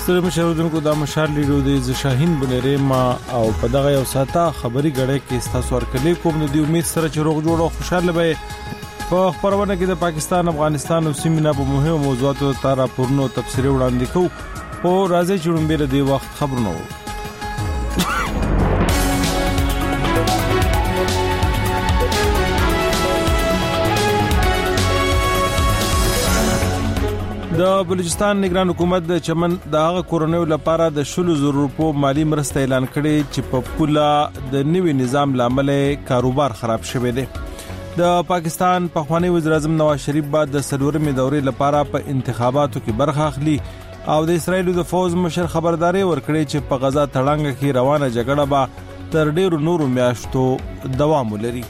ستر مشاهدونکو دا مشال لیدو د شاهین بنریما او په دغه یو ساته خبري غړې کې تاسو ورکلې کوم د امید سره چې روغ جوړ او خوشاله به په خبرونه کې د پاکستان افغانستان او سیمه په مهمو موضوعاتو تر راپورونو تفصیلي وړاندې کوو او راځي چې لومبه د وخت خبرونه د بلوچستان نگران حکومت د چمن د هغه کورونو لپاره د 100,000 روپو مالی مرسته اعلان کړي چې په پوله د نوي نظام لامل کاروبار خراب شوی دی. د پاکستان پخوانی وزیر اعظم نواز شریف بعد د سلورمې دورې لپاره په انتخاباتو کې برخه اخلي او د اسرایل د فوز مشر خبرداري ورکړي چې په غزا تړانګ کې روانه جګړه به تر ډیرو نورو میاشتو دوام ولري.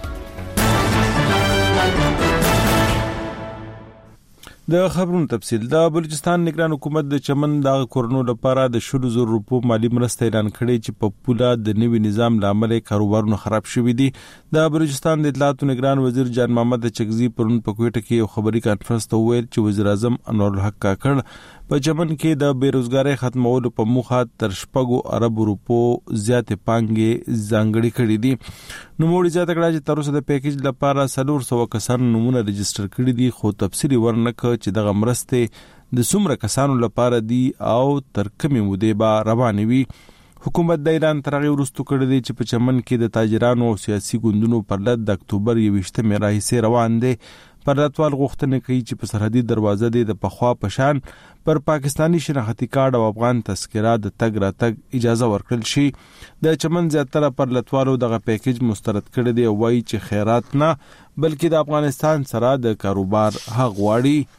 د خبرونو تفصیل د بلوچستان نگران حکومت د چمن د کورونو لپاره د 100,000 روپو مالی مرسته اعلان کړي چې په پوله د نوي نظام لامل کاروبارونه خراب شوي دي. د بلوچستان د اطلاعات نگران وزیر جان محمد چغزي پرون په کوټه کې یو خبري کانفرنس ته ویل چې وزیر اعظم انور الحق کاکړ په چمن کې د بیروزګاری ختمولو په موخه تر 6 ارب روپو زیات پانګې ځانګړي کړې دي. نو موږ زیاته کړه چې تر اوسه د پیکیج لپاره 400 کسان نمونه رجستر کړي دي خو تفصیلی ورنکه چې دغه مرسته د څومره کسانو لپاره دي او تر کومې مودې به روانې وي. حکومت د اعلان ترغه ورستو کړی دی چې په چمن کې د تاجرانو او سیاسي ګوندونو پر لد د اکتوبر 28 راهیسې روان دي. پرلطوال غوښتنه کوي چې په سرحدي دروازه د پخوا پشان پر پاکستانی شناختی کارت او افغان تذکره د تګ راتګ اجازه ورکړل شي. د چمن زیاتره پرلطوالو دغه پیکیج مسترد کړی دی او وایي چې خیرات نه بلکې د افغانستان سره د کاروبار حق غواړي.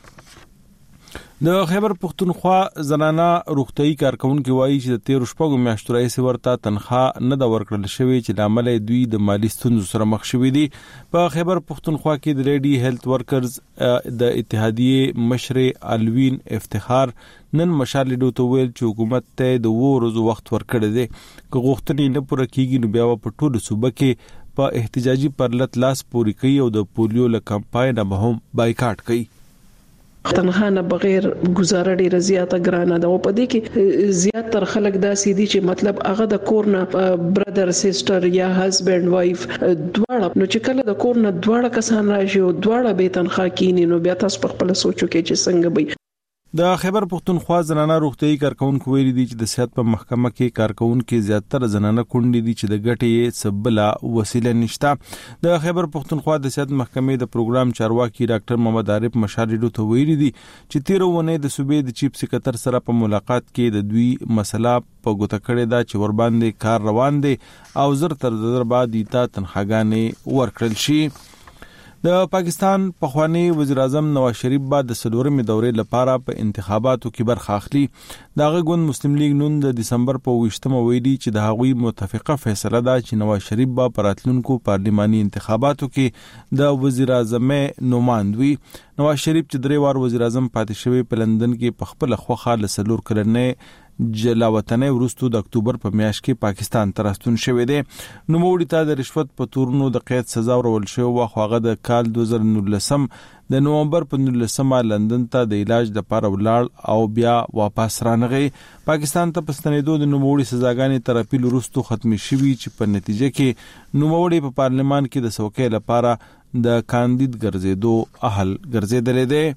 د خیبر پختونخوا زنانه روغتيایي کارکونکو وایي چې د 13 میاشتو راهیسې ورته تنخواه نه د ورکړل شوی چې لامل دوی د مالی ستونزو سره مخ شوي دي. په خیبر پختونخوا کې د لیډي هیلث ورکرز د اتحادیې مشر الوین افتخار نن مشال لیدو ته ویل چې حکومت ته د ورځو وخت ورکړی دی که غوښتنې نه پوره کیږي نو بیا په ټولو صوبه کې په احتجاجي پرلط لاس پوري کوي او د پولیو له کمپاین به هم بایکاټ کوي. تنها نه بغیر گزاره ډیره زیاته ګرانه ده او په دې کې زیات تر خلک داسې دي چې مطلب هغه د کورنه برادر سیسټر یا هسبند وایف دواړه نو چې کله د کورنه دواړه کسان راشي او دواړه به تنخواه کینی نو بیا تاسو په خپل سوچو کې چې څنګه به. د خیبر پختونخوا زنانه روغتيایي کارکونکو ویلي دي چې د صحت په محکمه کې کارکونکو زیاتره زنانه کونډې دي چې د ګټې سبله وسیله نشته. د خیبر پختونخوا د صحت محکمې د پروګرام چارواکي ډاکټر محمد عارف مشالډو ته ویلي دي چې 13 ونې د صوبې د چیف سکرټر سره په ملاقات کې د دوی مسله په ګوته کړې ده چې ور باندې کار روان دي او زر تر زر بعد ایته تنخواګانې ورکړل شي. د پاکستان پخوانی وزیر اعظم نواز شریف بعد د سلورمې دورې لپاره په انتخاباتو کې برخه اخلي. دغه ګوند مسلم لیگ نن د دسمبر په 28 ویلي چې د هغوی متفقه فیصله ده چې نواز شریف به په راتلونکو پارلماني انتخاباتو کې د وزیر اعظم نوماند وي. نواز شریف چې 3 وار وزیر اعظم پاتې شوی په لندن کې په خپل خوخه له سلور کلنې جلا وطنې ورستو د اکتوبر په میاشت کې پاکستان ته راستون شوی دی. نو موړی ته د رشوت په تورونو د قید سزا ورول شو او هغه د کال 2019 د نومبر په 19 لندن ته د علاج لپاره ولاړ او بیا واپس رانغی. پاکستان ته پستنېدو د نوموړي سزاګانې تر اپیل وروسته ختمې شوې چې په نتیجه کې نوموړي په پارلمان کې د څوکۍ لپاره د کاندید ګرځېدو اهل ګرځېدل دي.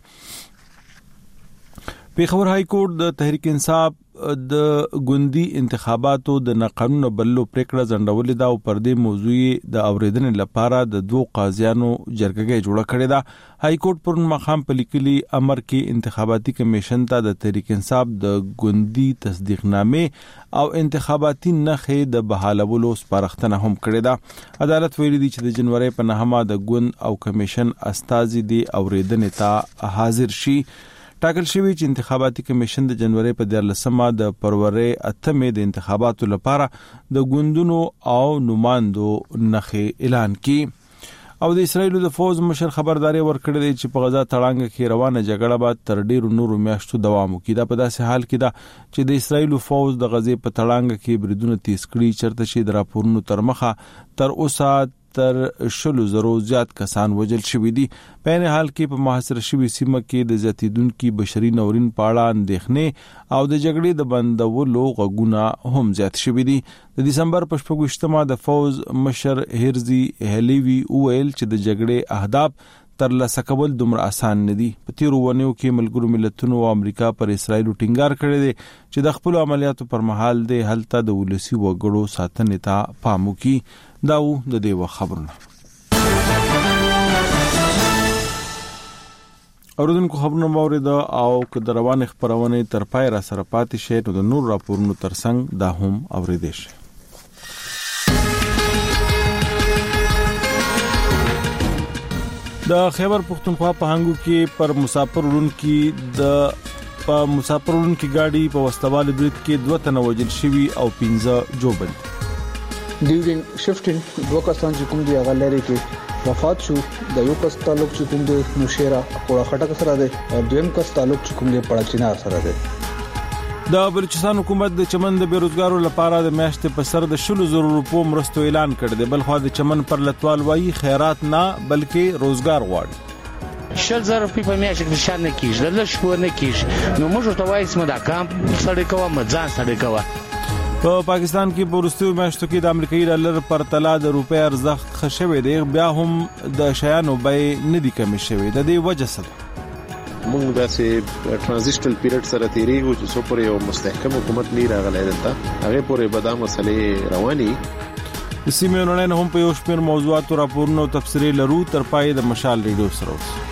پیښور های کورټ د تحریک انصاف د ګوندی انتخاباتو د ناقانونه بللو پریکړه ځنډولې ده او پر دې موضوع د اوریدنې لپاره د 2 قاضیانو جرګه جوړه کړې ده. های کورټ پرون مخام په لیکلي امر کې انتخاباتي کمیشن ته د تحریک انصاف د ګوندی تصدیقنامه او انتخاباتي نخې د بحالولو سپارښتنه هم کړې ده. عدالت ویلي دی چې د جنوري په 9 د ګوند او کمیشن استازي دی اوریدنې ته حاضر شي. ټاکل شوی چې انتخاباتي کمیشن د جنوري په 14 د فروری 8 د انتخاباتو لپاره د ګوندونو او نمائندو نخې اعلان کړي. او د اسرایل د فوز مشر خبرداري ورکړه چې په غزا تړانګ کې روانه جګړه به تر ډیرو نورو میاشتو دوام وکړي. دا په داسې حال کې ده چې د اسرایل فوز د غزې په تړانګ کې بریدونه تیز کړي چرته شي د راپورونو تر مخه تر اوسه تر 100,000 زیات کسان وژل شوي دي. په عین حال کې په محاصره شوي سیمه کې د زیاتیدونکو بشري ناورین په اړه اندېښنې او د جګړې د بندولو غږونه هم زیات شوي دي. د دسمبر په 28مه د فوز مشر هرزي هلیوی وویل چې د جګړې اهداف ترلاسه کول دومره آسان نه دي. په تیرو ونیو کې ملګرو ملتونو او امریکا پر اسرائیل ټینګار کړی دی چې د خپل عملیاتو پر مهال د هلته د ولسی وګړو ساتنې ته پام وکړي. دا و د دې خبرونه. اوردونکو خبرونه باورید او که د روان خبرونه تر پای را سره پاتې شي نو د نور راپورونو ترڅنګ دا هم اوریدئ شي. د خیبر پختونخوا په هنګو کې پر مسافر وړونکي گاډي په وسوال برید کې 2 تنه وژل شوي او 15 جوبل. ډیورینګ شفټینګ 2 کسان چې کوم دی هغه لري کې وفات شو. د یو کس تعلق چې کوم دی نوشیرا کوړه خټک سره دی او دویم کس تعلق چې کوم دی پړچینار سره دی. د بلوچستان حکومت د چمن د بیروزګارو لپاره د میاشتې په سر د 100,000 روپو مرستو اعلان کړ دی. بل خو د چمن پر لټوال وایي خیرات نه بلکې روزګار غواړي. 100,000 روپۍ په میاشت کې شان نه کیږي، د شپور نه کیږي. نو موږ ته وایي چې دا کام سړی کوه مځان سړی کوه. په پاکستان کې په وروستیو میاشتو کې د امریکایي ډالر پر طلا د روپۍ ارزښت خښوي دی، بیا هم د شیانو بیې نه دي کمې شوي. د دې وجه څه ده؟ موږ داسې ټرانزیشنل پیریډ سره تیریږو چې څو پورې یو مستحکم حکومت نه راغلی دلته هغه پورې به دا مسلې رواني. د سیمې نړۍ هم په یو شمېر موضوعاتو راپورونه او تفسیرې لرو. تر پای د مشال ریډیو سره اوسئ.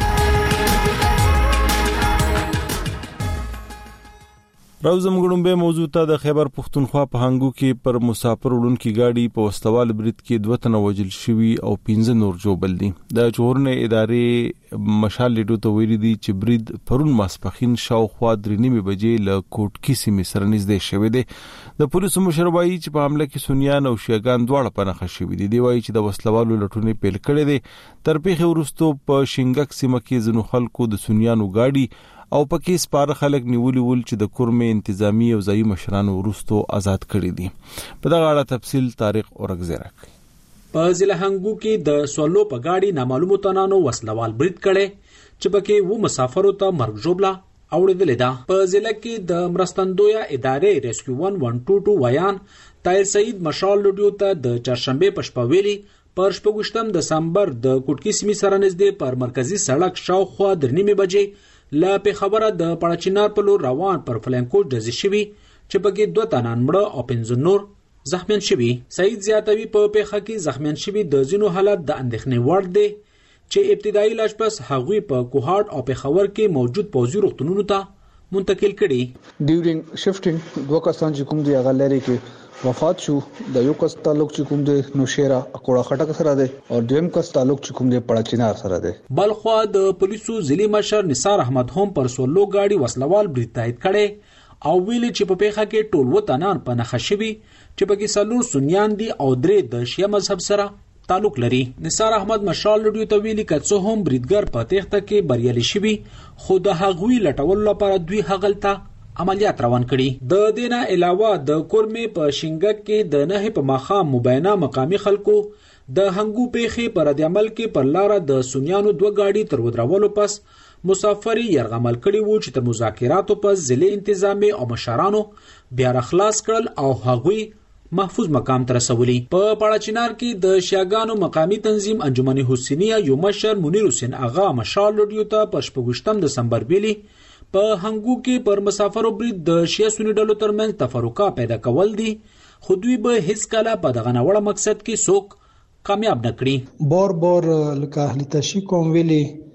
راوزم غړومبه موضوع ته د خیبر پختونخوا په هنګو کې پر مسافر وړونکي گاډي په وسوال برید کې 2 تنه وژل شوي او 15 نور جوبل دي. د چورنه ادارې مشال لیډو ته ویلي دي چې برید پرون ماسپخین شاوخوا 3:30 بجې له کوټکی سیمې سره نږدې شوی دی. د پولیسو مشر وایي چې په حمله کې سنیان او شیعاګان دواړه په نښه شوي دي. دی وایي چې د وسلوالو لټونې پیل کړې دي. تر پیښې وروسته په شینګک سیمه کې ځینو خلکو د سنیانو گاډي او پکې سپاره خلک نیولي ول چې د کورمې انتظامی او ځایي مشرانو وروسته آزاد کړي دي. په دغه اړه تفصیل طارق اورګزی راکړي. په ضلع هنګو کې د سولو په گاډي نامعلومو تنانو وسلوال برید کړي چې پکې و مسافرو ته مرګ ژوبله اوړېدلې ده. په ضلع کې د مرستندویه ادارې ریسکیو 1122 ویان طاهر سعید مشال لډیو ته د چهارشنبه په شپه ویلي پر 28 دسمبر د کوټکی سیمې سره نږدې پر مرکزی سړک شاوخوا 3:30 بجې لا په خبره د پړچینار په لور روان پر فلانکو ډزې شوي چې پکې 2 تنان مړه او 15 نور زخمیان شوي. سعید زیاتوي په پیښه کې زخمیان شوي د ځینو حالت د اندېښنې وړ دی چې ابتدایي علاج پس هغوی په کوهاټ او پیښور کې موجود پوځي روغتونونو ته منتقل کړي. ډیورینګ شفټینګ 2 کسان چې کوم دی هغه لري کې وفات شو. د یو کس تعلق چې کوم دی نوشیرا کوړه خټک سره دی او دویم کس تعلق چې کوم دی پړچینار سره دی. بلخوا د پولیسو ضلعي مشر نثار احمد هم پر سولو گاډي وسلوال برید تایید کړي او ویلي چې په پیښه کې ټول وطنان په نښه شوي چې پکې 4 سنیان دي او 3 د شیعه مذهب سره تعلق لري. نثار احمد مشال لډیو ته ویلي کڅو هم بریدګر په تخته کې بریالي شوي خو د هغوی لټول لپاره دوی هغلته عملیات روان کړي. د دینه علاوه د کورمې په شینګک کې د نه په ماخام مبینه مقامی خلکو د هنګو پیښې پر د عمل کې پر لار د سنیانو 2 گاډي تر ودرولو پس مسافر يرغمل کړي وو چې تر مذاکراتو پس ضلع انتظامی او مشرانو بیا خلاص کړل او هغوی محفوظ مقام ته رسولي. په پړچینار کې د شیعاګانو مقامی تنظیم انجمن حسینیه یو مشر منیر حسین اغا مشال لډیو ته په 28 دسمبر ویلي په هنګو کې پر مسافرو برید د شیعه سنی ډلو ترمنځ تفرقه پیدا کول دي خو دوی به هیڅ کله په دغه نوړه مقصد کې څوک کامیاب نه کړي. بار لکه اهل تشیع کوم ویلي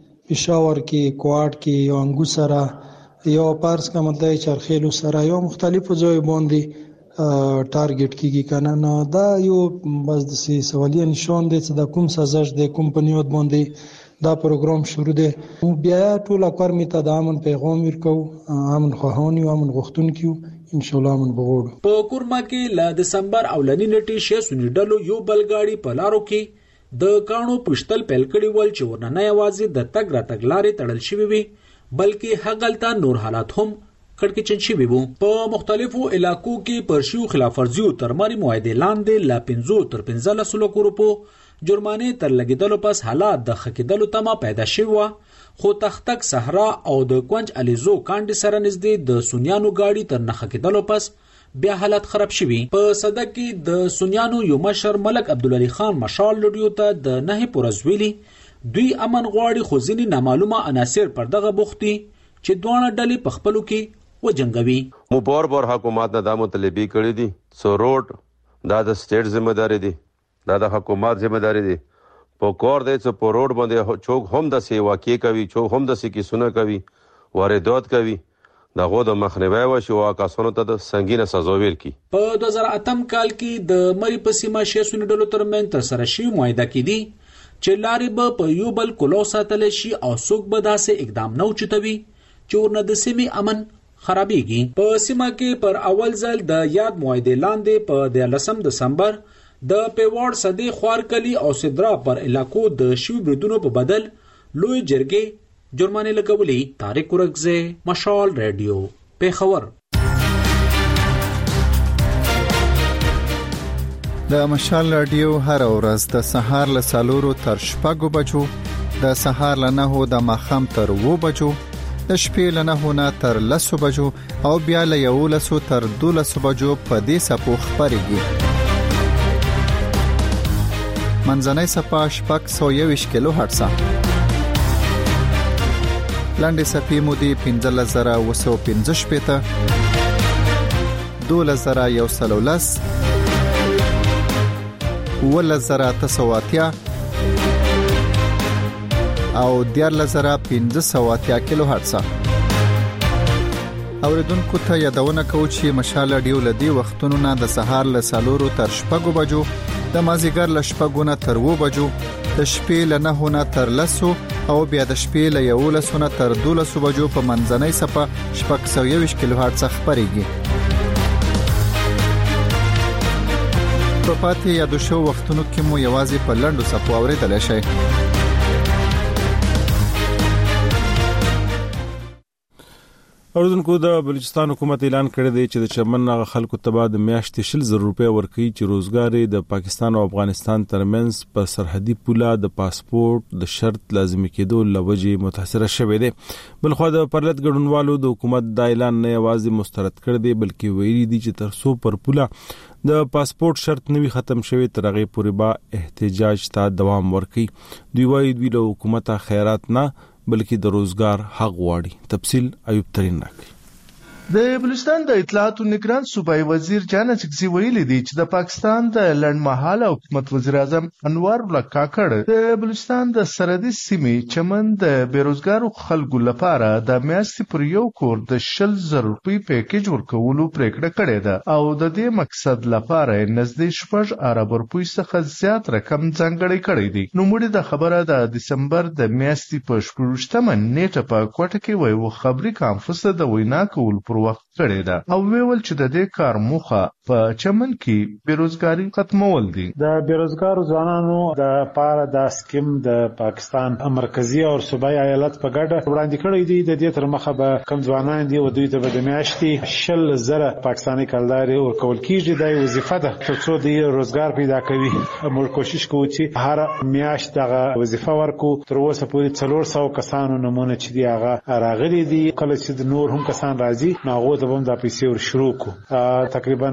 پېښور کې کوټ کې یو انګو سره یو پارس کا مطلب چرخیلو سره یو مختلفو ځای باندې ټارګټ کیږي کنه. نو دا یو بس د سوالیه نشون دی چې د کوم سازش د کمپنیوت باندې دا پروګرام شروع دی. بیا ټول کار می ته د امن پیغام ورکو، امن خوهونی او امن غوښتون کیو ان شاء الله امن بغوړو. په کورما کې ل دسمبر اولنی نیټه شې سونی ډلو یو بلګاړي په لارو کې د کانو پښتل پیل کړي ول چې ورننه یوازې د تګ را تګ لارې تړل شوی وي بلکې هغلته نور حالات هم کړکېچن شوي وو. په مختلفو علاقو کې پر شیو خلاف ورزیو تر ماري معاهدې لاندې له 5 تر 15 لکو روپو جرمانې تر لګیدلو پس حالات د ښه کېدلو تمه پیدا شوې وه، خو تختک صحرا او د کونج الیزو کانډې سره نږدې د سونیانو ګاډي تر نه ښه کېدلو پس بیا حالت خراب شوي. په صدک کې د سونیانو یو مشر ملک عبدالعلي خان مشال لډیو ته د 9 پورز ویلي دوی امن غواړي، خو ځینې نامعلومه عناصر پر دغه بوختي چې دواړه ډلې په خپلو کې وجنګوي. مو بار حکومت نه دا مطالبه کړې دي سو روډ دا د سټیټ ذمہداري دي، دا د حکومت ذمہداري دي. په کور دی چې په روډ باندې چوک هم د سی واقع کوي، چوک هم د سی کیسونه کوي، واردات کوي، دغه د مخنیوي وشي او کسانو ته د سنگینه سزا ویل کی. په 2008 کال کې د مری په سیمه شیسونی ډلو ترمن تر سره شي معاهده کړي چې لارې به په یو بل کولو ساتل شي او څوک به داسې اقدام نه اوچتوي چې ورنه د سیمې امن خرابېږي. په سیمه کې پر اول ځل د یاد معاهده لاندې په 13 دسمبر د پیوړ صدی خوارکلی او صدرا پر علاقو د شیو بریدونو په بدل لوی جرګې جرمانه لګولې. طارق ورکزه، مشال رادیو، پیښور. د مشال رادیو هر ورځ د سهار له 4 تر 6 بجو، د سهار له 9 د ماخام تر 2 بجو، د شپې له 9 نه تر 10 بجو او بیا له 11 تر 12 بجو په دې سپو خبرېږي. منځنۍ صفه 621 کیلو هرتز، لاندې صفې مودې 15115 شپېته، 12113، 11980 او 14580 کیلو هرتز. اوریدونکو ته یادونه کوم چې مشال رادیو لدی وختونو نه د سهار له 4 تر 6 بجو، د مازیګر له 6 نه تر 2 بجو، د شپې له 9 نه تر 10 او بیا د شپې له 11 نه تر 12 بجو په منځنۍ صفه 621 کیلو هرتز خبرېږي. په پاتې یادو شو وختونو کې مو یوازې په لنډو صفو اوریدل شي. اوردونکو د بلوچستان حکومت اعلان کړی دی چې د چمن هغه خلکو ته بعد میاشتې 100,000 روپۍ ورکړي چې روزګار د پاکستان او افغانستان ترمنځ په سرحدي پوله د پاسپورت د شرط لازمي کېدو لوجې متاثر شوه دی. بلخو د پرلط ګډونوالو د حکومت د اعلان نه یوازې مسترد کړ دی بلکې ویلي دي چې ترڅو پر پوله د پاسپورت شرط نوي ختم شوی تر هغه پورې به احتجاج ته دوام ورکړي. دوی وايي دوی له حکومت خیرات نه بلکې د روزګار حق غواړي. تفصیل ایوب ترین راکړي. د بلوچستان د اطلاعات او نگران صوبایي وزیر جان چکزي ویلي دی چې د پاکستان د لړمحاله حکومت وزیر اعظم انوار الله کاکړ د بلوچستان د سرحدي سیمې چمن د بیروزګارو خلکو لپاره د میاشتې پر یو کور د 100,000 روپۍ پیکیج ورکولو پریکړه کړې ده او د دې مقصد لپاره نږدې 6 ارب روپۍ څخه زیات رقم ځانګړی کړی دی. نو موږ د خبره د دسمبر د میاشتې په 14مه نیټه په کوټه کې وایو خبري کانفرنس د وینا کول وخت کړی ده او ویل چې د دې کار موخه په چمن کې بیروزګاری ختمول دي. د بیروزګارو ځوانانو د پاره د سکیم د پاکستان مرکزی او صوبایي ایالت په ګډه وړاندې کړی دی. د دې تر مخه به کم ځوانان دي او دوی ته د میاشتې 100,000 پاکستاني کلداري ورکول کیږي. د وظیفه ده ترڅو د روزګار پیدا کوي. موږ کوشش کوو چې هر میاشت دغه وظیفه ورکو. تر اوسه پورې 400 کسانو نمونه چې دی هغه راغلي دي. کله چې د نور هم کسان راځي ناغو ته هم د پیسې ور شروع کو. تقریبا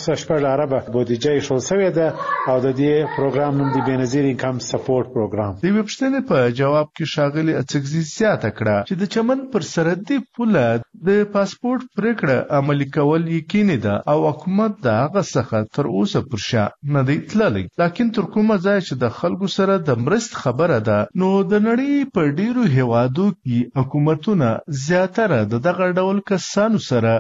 6 عربه بودیجه شول سوی ده او د دې پروګرام نوم دی بنظیر انکم سپورټ پروګرام. د وبښتنې په جواب کې شاغلي اڅګزي زیاته کړه چې د چمن پر سرحدي پوله د پاسپورت پریکړه عملي کول یقیني ده او حکومت د هغه څخه تر اوسه پر شا نه دی تللی. لکه تر کومه ځای چې د خلکو سره د مرست خبره ده نو د نړۍ په ډیرو هیوادو کې حکومتونه زیاتره دغه ډول کسانو سره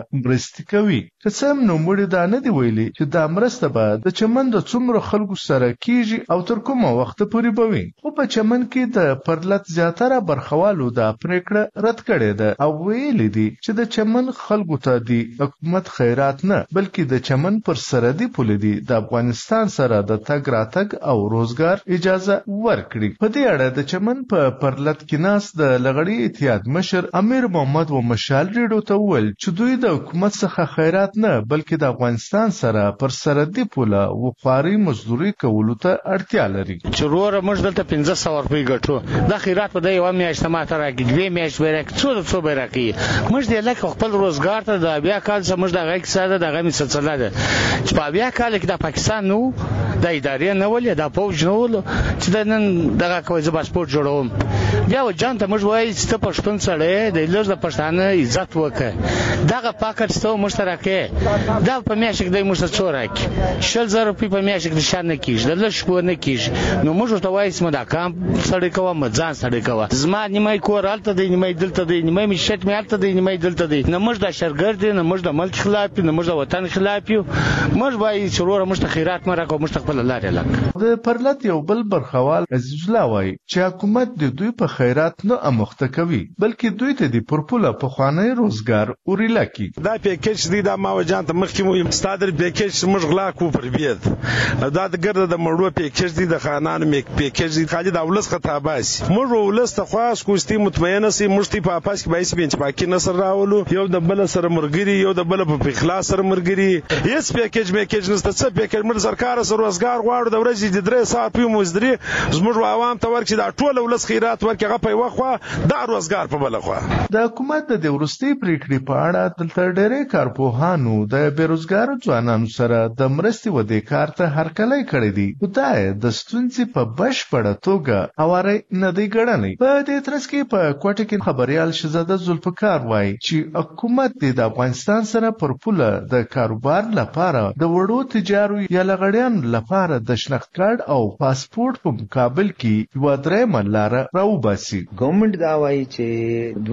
مرستې کوي. که څه هم نوموړي دا نه دی ویلي چې دا مرسته به د چمن د څومره خلکو سره کیږي او تر کومه وخت پورې به وي. خو په چمن کې د پرلت زیاتره برخوالو دا پریکړه رد کړې ده او ویلي دي چې د چمن خلکو ته د حکومت خیرات نه بلکې د چمن پر سرحدي پل دی د افغانستان سره د تګ راتګ او روزګار اجازه ورکړي. په دې اړه د چمن په پرلت کې ناس د لغړی اتحاد مشر امیر محمد و مشال ریډو ته وویل چې دوی د حکومت څخه خیرات نه بلکې د افغانستان سره پر سرحدي پل وقاري مزدوري کولو ته اړتیا لري. چې روره موږ دلته 1500 روپۍ ګټو دا خیرات په یو میاشت ماته راکړي 2 میاشت به راکړي څو به راکړي موږ دې لکه خپل روزګار ته د بیا کال سره موږ دغه اقتصاد دغه سلسله ده چې په بیا کال کې د پاکستان نو د ادارې نه ولې د فوج نه ول چې د نن دغه کوي ز پاسپورت جوړوم بیا و جان ته موږ وایي چې پښتون سره د لږ د پښتانه عزت وکړي دغه پاکټ ستو مشترکه دا په میاشت کې د موږ څو راکړي 6000 روپۍ په میاشت کې نشان نه کیږي د لږ شپه نه کیږي نو موږ ته وایي چې دا کام سړی کوه مځان سړی کوه زما نیمه کور الته دی نیمه دلته دی نیمه می شت می الته دی نیمه دلته دی نه موږ د شرګر دی نه موږ د ملک خلاف نه موږ د وطن خلاف یو موږ وایي چې وروره موږ ته خیرات مې راکو موږ خپل لارې لک د پرلت یو بل برخوال عزیز الله وایي چې حکومت د دوی په خیرات نه امخته کوي بلکې دوی ته د پرپوله په خواني روزګار اوريلا کی دا پیکیج دی دا ما وجان ته مخکې مو ستادر پیکیج موږ غلا کو پر بیت دا د ګرد د مړو پیکیج دی د خانان میک پیکیج دی خالد اولس خطاباس موږ ولس ته خاص کوستي مطمئنه سي مشتي په پاس کې 22 بنچ پاکي نصر راولو یو د بل سره مرګري یو د بل په اخلاص سره مرګري هیڅ پیکیج نشته څه پیکیج مر سرکار سره روزګار غواړو د ورځې د 3 ساعت په مزدري زموږ عوام ته ورکړي دا ټول ولس خیرات ورکړي هغه په وخت دا روزګار په بل خو د حکومت د ورستي پریکړې په اړه دلته ډېرې کارپوهانو د بیروزګار ځوانانو سره د مرستې ودې کار ته هرکلی کړی دی خدای د ستونزې په بشپړه توګه اواره نه دی ګڼلی په دې ترڅ کې په کوټه کې خبريال شهزاده ذوالفقار وایي چې حکومت د افغانستان سره پر پوله د کاروبار لپاره د وړو تجارو یا لغړیانو لپاره د شناخت کارت او پاسپورت په مقابل کې یو درېمه لار راوباسي. ګورنمنت دا وایي چې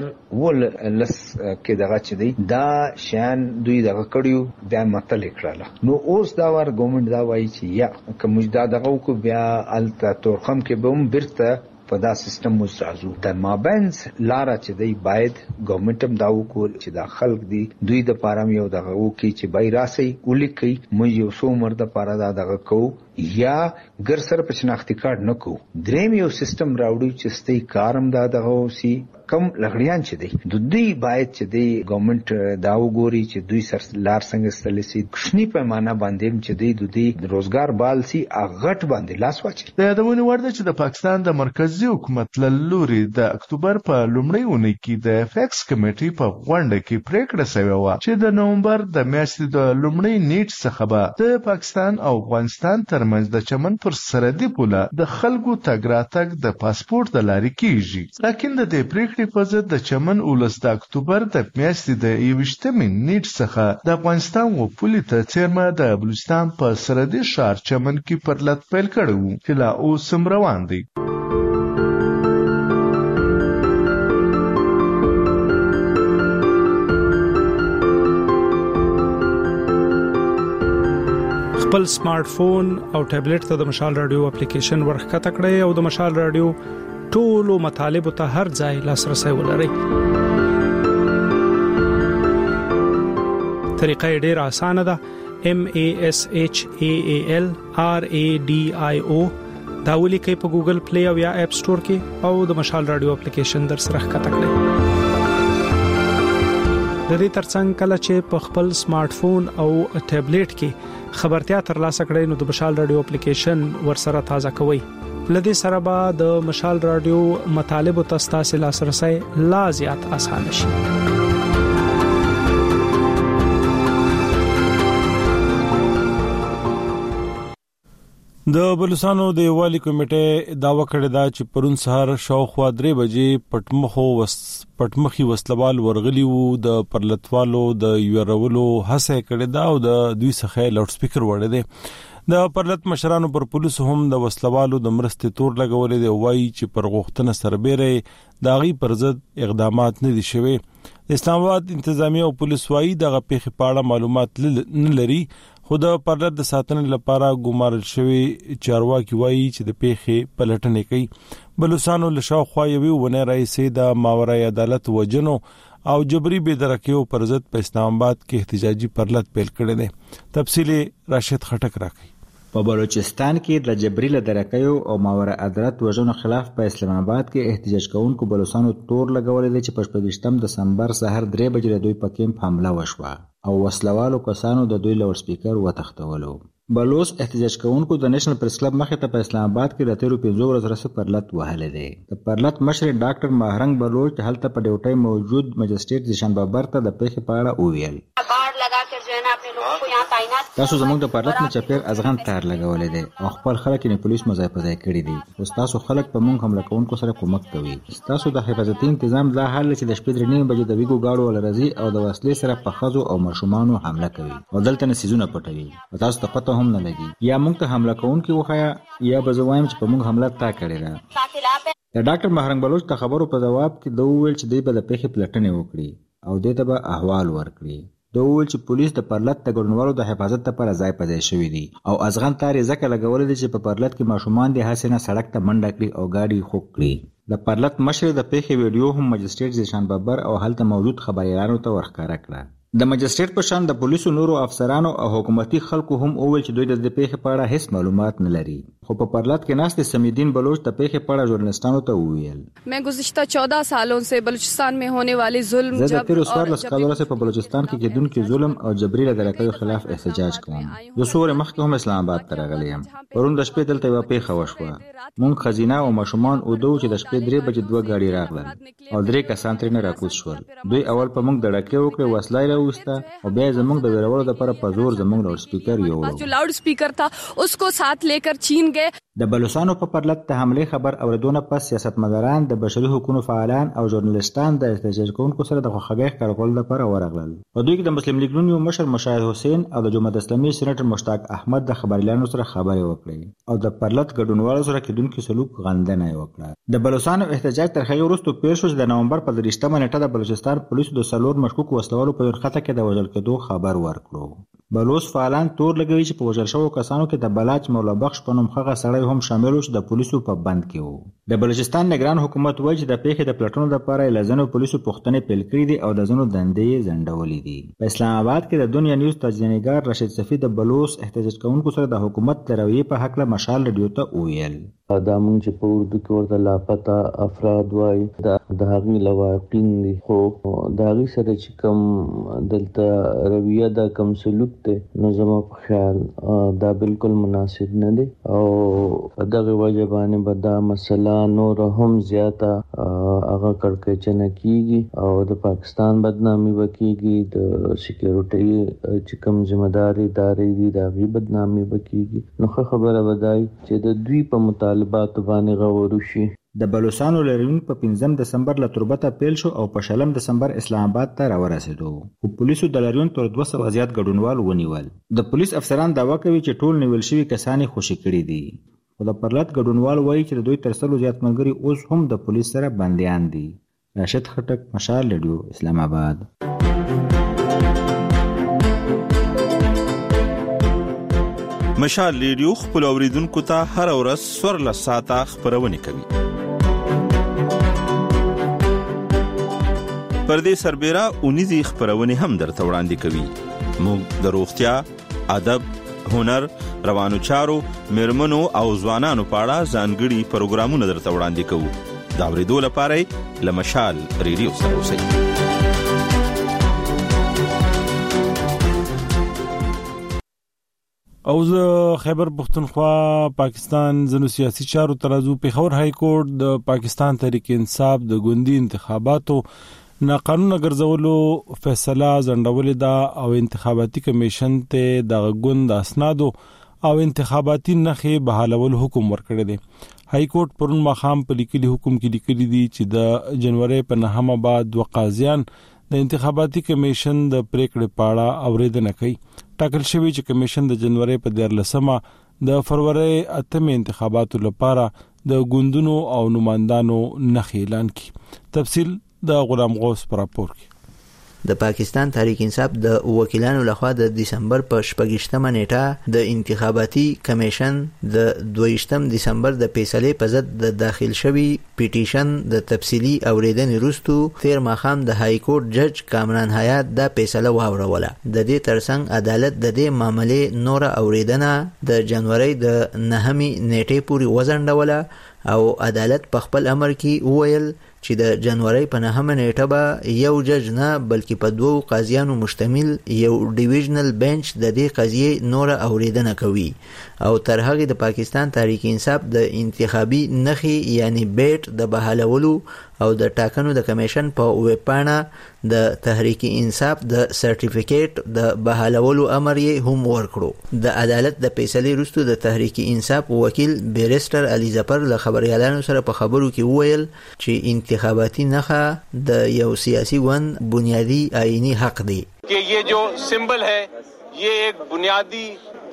2010 کې دغه چې دی دا شان دوی دغه کړیو بیا متل کړل نو اوس دا ور ګورنمنت دا وایي چې یا کوم دا دغه کو بیا الته تورخم کې به هم برته په دا سیستم وسازو د مابینس لارا چې دی باید ګورنمنت هم دا وکړي چې دا خلک دی دوی د پاره یو دغه وکړي چې بای راسي ولیکي موږ یو څو مرده پاره دا دغه کو یا ګر سره په شناختی کارت نه کو دریم یو سیستم راوړي چې ستې کارم دا دغه وسی کم لغړیان چې دی د دوی باید چې دی ګورنمنت دا وګوري چې دوی سر لار څنګه ستلسي کښنی پیمانه باندې چې دی د دوی روزګار بالسي اغټ باندې لاس واچي. د یادونه ورده چې د پاکستان د مرکزی حکومت لوري د اکتوبر په لومړۍ اونۍ کې د فیکس کمیټې په غونډه کې پریکړه شوې و چې د نومبر د میاشتې د لومړۍ نیټ څخه به د پاکستان او افغانستان ترمنځ د چمن پر سرحدي پوله د خلکو تګ راتګ د پاسپورت د لارې کیږي لکه د دې پریکړې په ضد د چمن ولس د اکتوبر د میاشتې د 21مې نیټ څخه د افغانستان و پولې ته څیرمه د بلوچستان په سرحدي ښار چمن کې پرلت پیل کړی و چې لا اوس هم روان دی. خپل سمارټ فون او ټابلیټ ته د مشال رادیو اپلیکیشن ورخکته کړئ او د مشال رادیو ټولو مطالب ته هر ځای لاسرسي ولرئ. طریقه ډیره اسانه ده MASHAAL RADIO دا ولیکئ په ګوګل پلی او یا اپ سٹور کې او د مشال رادیو اپلیکیشن در سره ښکته کړئ. د دې ترڅنګ کله چې په خپل سمارټ فون او ټابلیټ کې خبرتیا ترلاسه کړئ نو د مشال رادیو اپلیکیشن ورسره تازه کوئ. لدې سره به د مشال رادیو مطالب او تاسو لاسرسي لا زیات آسان شي. د بلوچستانو د یووالي کمیټې داوا کړې ده چې پرون سهار شاوخوا 3 بجې پټمخي وسلوال ورغلي وو د پرلتوالو د یورولو هڅه کړې ده او د دوی څخه لاوډ سپیکر وړي دي. د پرلط مشرانو پر پولیسو هم د وسلوالو د مرستې تور لګولې دی، وایي چې پر غوښتنه سربېره د هغې پر ضد اقدامات نه دي شوي. د اسلام آباد انتظامیه او پولیس وایي دغه پیښې په اړه معلومات نه لري، خو د پرلط د ساتنې لپاره ګمارل شوي چارواکي وایي چې د پیښې پلټنې کوي. بلوچستانو له شاوخوا یوې اونۍ راهیسې د ماورای عدالت وژنو او جبري بېدرکیو پر ضد په اسلام آباد کې احتجاجي پرلط پیل کړی دی. تفصیل راشد خټک راکوي. په بلوچستان کې د جبري لدرکیو او ماورای عدالت وژنو خلاف په اسلام آباد کې احتجاج کوونکو بلوچستانو تور لګولې دی چې په 28 دسمبر سحر 3 بجې دوی په کیمپ حمله وشوه او وسلوالو کسانو د دوی لاوډ سپیکر وتښتولو. بلوچ احتجاج کوونکو د نېشنل پریس کلب مخې ته په اسلام آباد کې د تیرو 15 ورځو راهیسې پرلط وهلی دی. د پرلط مشر ډاکټر ماهرنګ بلوچ هلته په ډیوټۍ موجود مجسټریټ زیشان بابر ته د پیښې په اړه وویل. تاسو زموږ د پرلط نه چپیر ازغن تار لګولې دی او خپل خلک یې پولیس مزای په ځای کړي دي، او تاسو خلک په موږ حمله کوونکو سره کومک کوي. تاسو د حفاظتي تنظیم دا حل چې د شپې 3 بجې د ویګو گاډو ولرزي او د وسلې سره په خزو او ماشومانو حمله کوي او دلته نسیزونه پټوي او تاسو ته پته هم نه لګي، یا موږ ته حمله کوونکي وخایا یا به زه وایم چې په موږ حمله تا کړې ده. د ډاکټر ماهرنګ بلوچ ته خبرو په جواب کې دوی وویل چې دوی به د پیښې پلټنې وکړي او دې ته به احوال ورکړي. دوی وویل چې پولیس د پرلط د ګډونوالو د حفاظت لپاره ځای په ځای شوي دي او ازغن تار یې ځکه لګولې دي چې په پرلط کې ماشومان د هسې نه سړک ته منډه کړي او ګاډي خوږ کړي. د پرلط مشر د پیښې ویډیو هم مجسټریټ زیشان بابر او هلته موجود خبريالانو ته ورښکاره کړه. د مجسټریټ په شان د پولیسو نورو افسرانو او حکومتي خلکو هم وویل چې دوی د پیښې په اړه هیڅ معلومات نه لري، خو په پرلط کې ناست سمیدین بلوچ د پیښې په اړه ژورنالستانو ته وویل. मैं गुज़िश्ता 14 सालों से बलूचिस्तान में होने वाले जुल्म زه د تیرو 14 کالو راهیسې په بلوچستان کې کېدونکي ظلم او جبري لدرکیو خلاف احتجاج کوم. زه څو ورځې مخکې هم اسلام آباد ته راغلی یم. پرون د شپې دلته یوه پیښه وشوه. موږ ښځینه او ماشومان اوده وو چې د شپې 3 بجې 2 ګاډي راغلل او 3 کسان ترېنه راکوز شول. دوی اول په موږ دړکې وکړې، وسله یې راوویسته او بیا زموږ د ویرولو لپاره په زور زموږ لاوډ سپیکر یوړو. जो लाउड स्पीकर था उसको साथ लेकर चीन गए. د بلوچستانو په پرلط ته حملې خبر اوریدونه پس سیاستمداران د بشري حقوقو فعالان او ژورنالستان د احتجاج کوونکو سره د خوښۍ ښکارولو لپاره ورغلل. په دوی کې د مسلم لیګ نون مشر مشاهد حسین او د جمهوریت اسلامي سېنیټر مشتاق احمد د خبريالانو سره خبرې وکړې او د پرلط ګډونوالو سره کېدونکي سلوک غندنه یې وکړه. د بلوچستان احتجاج تر هغې وروسته پیل شو چې د نومبر په 23 نیټه د بلوچستان پولیسو د 4 مشکوک وسلوالو په خطه کې د وژل کېدو خبر ورکړو. بلوچ فعالان تور لګوي چې په وژل شوو کسانو کې د بلاچ مولا بخش په نوم هغه سړی هم شامل و چې د پولیسو په بند کې و. د بلوچستان نگران حکومت وایي چې د پیښې د پلټنو لپاره یې له ځینو پولیسو پوښتنې پیل کړي دي او د ځینو دندې یې ځنډولې دي. په اسلام آباد کې د دنیا نیوز تجزیه‌نګار رشید صفي د بلوچ احتجاج کوونکو سره د حکومت د رویې په هکله مشال رادیو ته وویل. دا مونږ چې په اردو کې ورته لاپته افراد وایي د هغې لواقین دي، خو د هغې سره چې کوم دلته رویه دا کوم سلوک دی نو زما په خیال دا بالکل مناسب نه دی او په دغې وجه باندې به دا مسله نور هم زیاته هغه کړکېچنه کېږي او د پاکستان بدنامي به کېږي، د سکیورټۍ چې کوم ذمهدار ادارې دي د هغې بدنامي به کېږي. نو ښه خبره به دا وي چې د دوی په مطالباتو باندې غور وشي. د بلوچستان لاریون په 15 دسمبر له تربته پیل شو او په 6 دسمبر اسلام آباد ته راورسېدو. خو پولیسو د لاریون تر 200 زیات ګډونوال ونیول. د پولیس افسران دعوا کوي چې ټول نیول شوي کسان یې خوشي کړي دي. خو د پرلط ګډونوال وایي چې د دوی تر 100 زیات ملګري اوس هم د پولیس سره بندیان دي. راشد خټک، مشال رادیو، اسلام آباد. مشال ریډیو خپل اوریدونکو ته هر ورځ 14 ساعته خبرونه کوي. پردې سربېره اونیزي خبرونه هم درته وړاندې کوي. موږ د روغتیا، ادب، هنر، روانو چارو، میرمنو او ځوانانو په اړه ځانګړي پروګرامونه درته وړاندې کوو. دا اوریدو لپاره له مشال ریډیو سره اوسئ. او زه خیبر پختونخوا پاکستان زنو سیاسي چارو ترازو پیښور های کورټ د پاکستان تحریک انصاف د ګوندي انتخاباتو ناقانونه ګرځولو فیصله ځنډولې ده او انتخاباتي کمیشن ته د ګوند اسنادو او انتخاباتي نخې بحالول حکم ورکړی دی. های کورټ پرون مخام په لیکلي حکم کې لیکلي دي چې د جنوري په 9 بعد 2 قاضیان د انتخاباتي کمیشن د پریکړې پاړه اوریدنه کوي. ټاکل شوی چې کمیشن د جنوري په 14 د فروری 8 انتخاباتو لپاره د ګوندونو او نمائندانو نخښه اعلان کړي. تفصیل د غلام غوث پر راپور کې. د پاکستان تحریک انصاف د وکیلانو لخوا د دسمبر په 28مه نیټه د انتخاباتي کمیشن د 22 دسمبر د فیصلې په ضد د داخل شوی پیټیشن د تفصیلی اوریدنې وروسته تیر ماښام د های کورټ جج کامران حیات دا فیصله واوروله. د دې ترڅنګ عدالت د دې معاملې نور اوریدنه د جنوري د 9مې نیټې پورې وځنډوله او عدالت په خپل امر کې وویل چې د جنوري په 9مه نیټه به یو جج نه بلکې په 2 قاضیانو مشتمل یو ډیویژنل بنچ د دې قضیې نور اوریدنه کوي او تر هغه د پاکستان تحریک انصاف د انتخابي نخښې یعنی بیٹ د بحالولو او د ټاکنو د کمیشن په ویب پاڼه د تحریک انصاف د سرټیفیکیټ د بحالولو امر یې هم ورکړو. د عدالت د فیصلې وروسته د تحریک انصاف وکیل بیرسټر علي ظفر له خبريالانو سره په خبرو کې وویل چې انتخاباتي نخښه د یو سیاسي ګوند بنیادی آئینی حق دی. کہ یہ جو سمبل ہے یہ ایک بنیادی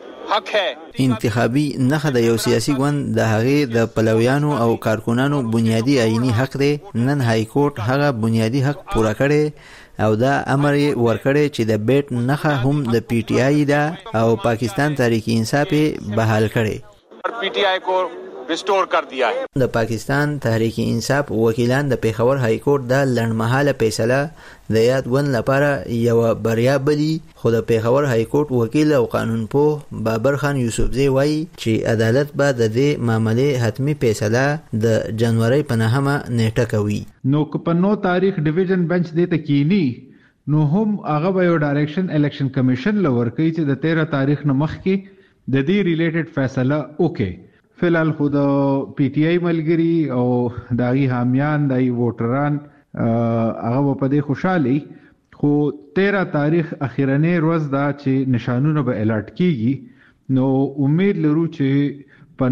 حق ہے. انتخابي نخښه د یو سیاسي ګوند د هغې د پلویانو او کارکونانو بنیادی آئینی حق دی. نن های کورټ هغه بنیادی حق پوره کړي او دا امر یې ورکړی چې د بیٹ نخښه هم د پی ټی آی ده او پاکستان تحریک انصاف یې بحال کړي. پی ټی آی کو ریسٹور کر دیا ہے. د پاکستان تحریک انصاف وکیلان د پیښور های کورټ د لړمحاله فیصله د یاد ګوند لپاره یو بریا بلی، خو د پیښور های کورټ وکیل او قانونپوه بابر خان یوسفزی وایي چې عدالت به د دې معاملې حتمی فیصله د جنوري په 9مه نیټه کوي. نو په 9 تاریخ ډیویژن بنچ دې ته کینی نو هم هغه به یو ډایریکشن الیکشن کمیشن لور کوي چې د 13 تاریخ نه مخکې د دې ریلیټډ فیصله وکړي. فلال خود پی ټی آی ملګری او داغي حامیان دای ووټران هغه په دې خوشالي، خو 13 تاریخ اخیرنه ورځ دا چې نشانونه به الارټ کیږي. نو امید لرو چې په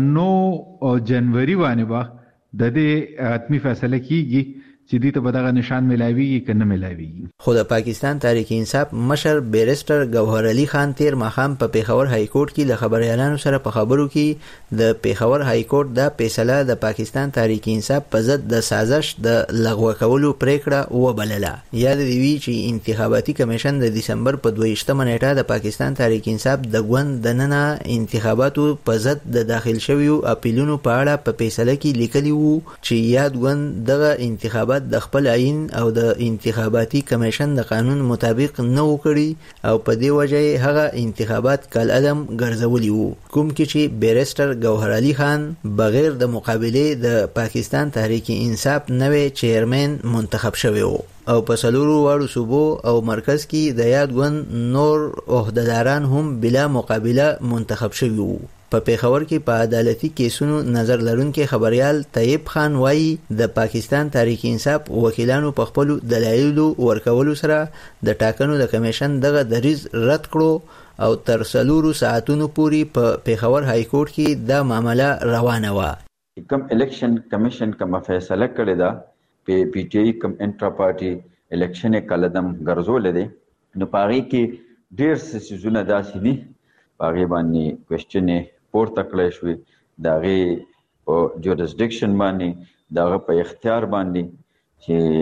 9 جنوري باندې به د دې حتمی فیصله کیږي چې دې ته به دغه نشان ملاویږي که نه ملاویږي. خو د پاکستان تحریک انصاف مشر بیرسټر ګوهر علي خان تیر ماښام په پیښور های کورټ کې له خبريالانو سره په خبرو کې د پیښور های کورټ د فیصله د پاکستان تحریک انصاف په ضد د سازش د لغوه کولو پریکړه وبلله. یاد دی وی چې انتخاباتي کمیشن د دسمبر په 22مه نیټه د پاکستان تحریک انصاف د ګوند د ننه انتخاباتو په ضد د داخل شویو اپیلونو په اړه په فیصله کې لیکلی وو چې یاد ګوند دغه انتخابات د خپل عین او د انتخاباتي کمیشن د قانون مطابق نه وکړي او په دې وجه هغه انتخابات کال عدم ګرځولي وو، کوم کې چې بیرسټر ګوهر علي خان بغیر د مقابله د پاکستان تحریک انصاف نوې چیرمن منتخب شوی وو او په سلورو واړو صوبو او مرکز کې د یاد ګوند نور عہدهداران هم بلا مقابله منتخب شوی وو. په پیښور کې په عدالتي کیسونو نظر لرونکي خبريال طیب خان وایي د پاکستان تحریک انصاف وکیلانو په خپل دلایلو ورکولو سره د ټاکنو د کمیشن دغه دریز رد کړو او تر 3 ساعتونو پورې په پیښور های کورټ کې د معاملې روانه و. کوم الیکشن کمیشن کوم فیصله کړی دا په پی ټی آی کوم انټرا پارټي الیکشن کلدم ګرځول دي نو پاره کې ډیر څه سيزونه داسې دي پاره باندې کوېسچن پورته کړی شوی دغه په جورسډکشن باندې دغه په اختیار باندې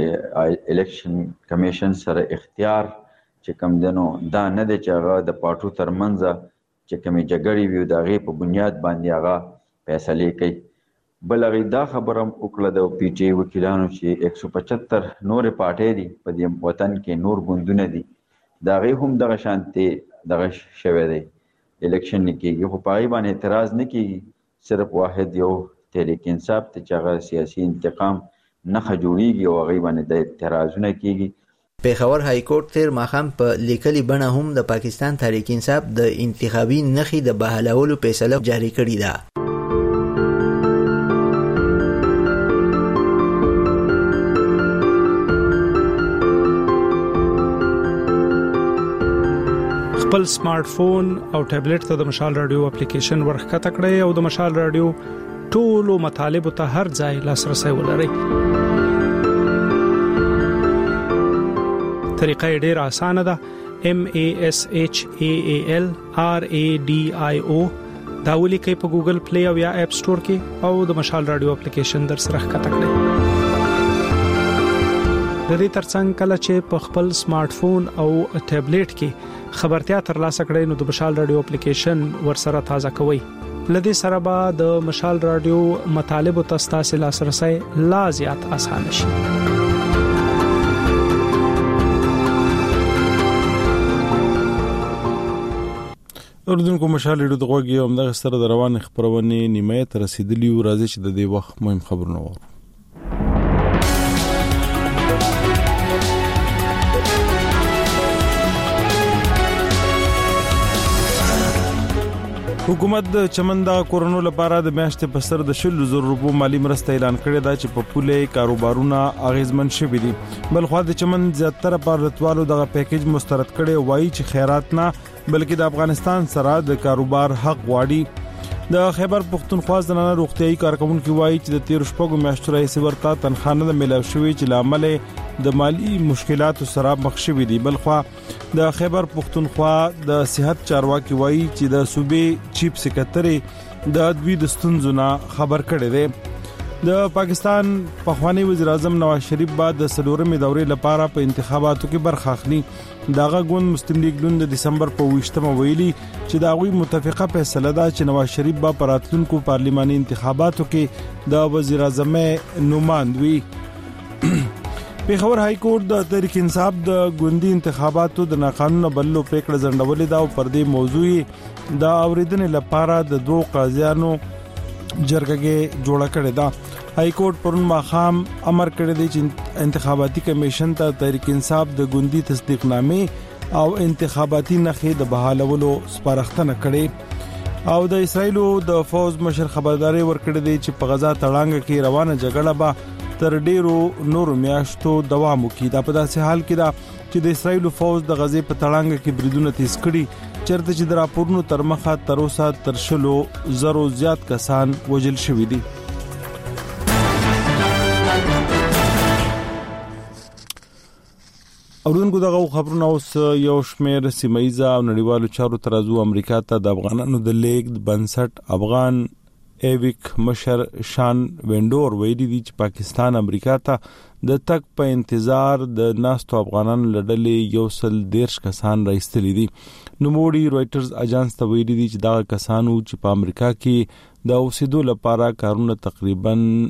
چې الیکشن کمیشن سره اختیار چې کوم دنو دا نه دی چې هغه د پارټو ترمنځ چې کومې جګړې وي دغه په بنیاد باندې هغه فیصله کوي. بل هغه دا خبره وکړه د پی ټی وکیلانو چې 175 نور پارټي دي په دې وطن کې نور ګوندونه دي دغه هم دغه شانتي دغه شوه دی الیکشن نه کیږي خو پای باندې اعتراض نه کیږي صرف واحد یو تحریک انصاف ته چې سیاسي انتقام نه خجوړيږي او غي باندې د اعتراضونه کیږي. پیښور های کورټ تیر ماښام په لیکلي بڼه هم د پاکستان تحریک انصاف د انتخابي نخښې د بحالولو فیصله جاری کړې ده. خپل سمارټ فون او ټابلیټ ته د مشال رادیو اپلیکیشن ورخته کړئ او د مشال رادیو ټولو مطالب ته هر ځای لاسرسي ولرئ. طریقه ډیره اسانه ده. MASHAALRADIO دا ولیکئ په ګوګل پلی او یا اپ سٹور کې او د مشال رادیو اپلیکیشن در سره ښکته کړئ. د دې ترڅنګ کله چې په خپل سمارټ فون او ټابلیټ کې خبرتیا ترلاسه کړئ نو د مشال رادیو اپلیکیشن ورسره تازه کوئ. لدې سره به د مشال رادیو مطالب او تاسو لاسرسي لا زیات اسانه شي. اردوونکو مشال رادیو دغه هم د سره د روان خبرونه نیمه ته رسیدلی او راځي چې د دې وخت مهم خبرونه وو. حکومت د چمن د کورونا لپاره د میاشتې په سر د 100,000 روپو مالی مرسته اعلان کړې ده چې په پوله کاروبارونه اغیزمن شوي دي. بل خو د چمن زیاتره پارلتوالو دغه پیکیج مسترد کړي وایي چې خیرات نه بلکې د افغانستان سره د کاروبار حق غواړي. د خیبر پختونخوا زنانه روغتيایي کارکونکو وایي چې د 13 شپږو میاشتو راهیسې ورته تنخواه نه ملو شوې چې لامل د مالی مشکلاتو سره مخ شوي دي. بل خو د خیبر پختونخوا د صحت چارواکي وایي چې د صوبې چیف سکرټری د دوی د ستونزو نه خبر کړی دی. د پاکستان پخوانی وزیر اعظم نواز شریف بعد د سلورمې دورې لپاره په انتخاباتو کې برخه اخلي. داغه ګوند مسلم لیگ ګوند د دسمبر په 28مه ویلي چې دا غوي متفقه فیصله ده چې نواز شریف به پراتلونکو پارلماني انتخاباتو کې د وزیر اعظم نوماند وي. پیښور های کورټ د تحریک انصاف د ګوندي انتخاباتو د ناقانونه بللو پریکړه ځنډولې ده او پر دې موضوع د اوریدنې لپاره د دوه قاضیانو جرګه جوړه کړې ده. های کورټ پرون ماخام امر کړی دی چې انتخاباتي کمیشن ته تحریک انصاف د ګوندي تصدیقنامې او انتخاباتي نخې د بحالولو سپارښتنه کړې او د اسرایلو د فوز مشر خبرداري ورکړې دی چې په غزا تړانګه کې روانه جګړه به تر ډیرو نورو میاشتو دوام وکړي. دا په داسې حال کې ده چې د اسرایلو فوز د غزې په تړانګه کې بریدونه تیز کړي چرته چې د راپورونو تر مخه تر اوسه تر 100,000 زیات کسان وژل شوي دي. اورونکو دغه خبرونه اوس یو شمېر سیمایي او نړیوالو چارو ترازو امریکا ته د افغانانو د لیګ بنسټ افغان ایویک مشر شان وینډور ویلي دي چې پاکستان امریکا ته د تک په انتظار د ناستو افغانانو لړلې 110 کسان راځتلي دي. نوموړي رويټرز اجانس ته ویلي دي چې دا کسانو چې په امریکا کې د اوسېدو لپاره کارونه تقریبا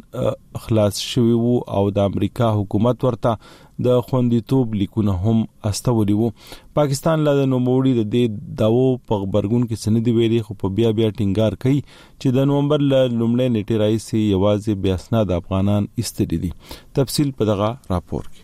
خلاص شوي وو او د امریکا حکومت ورته د خوندیتوب لیکونه هم استولي وو. پاکستان له نوموړي د دې داو په خبرګون کې سندې ویلي خو په بیا ټینګار کوي چې د نومبر له لومړۍ نیټې راځي یوازې بیا اسناد افغانان استدي دي. تفصیل په دغه راپور کې.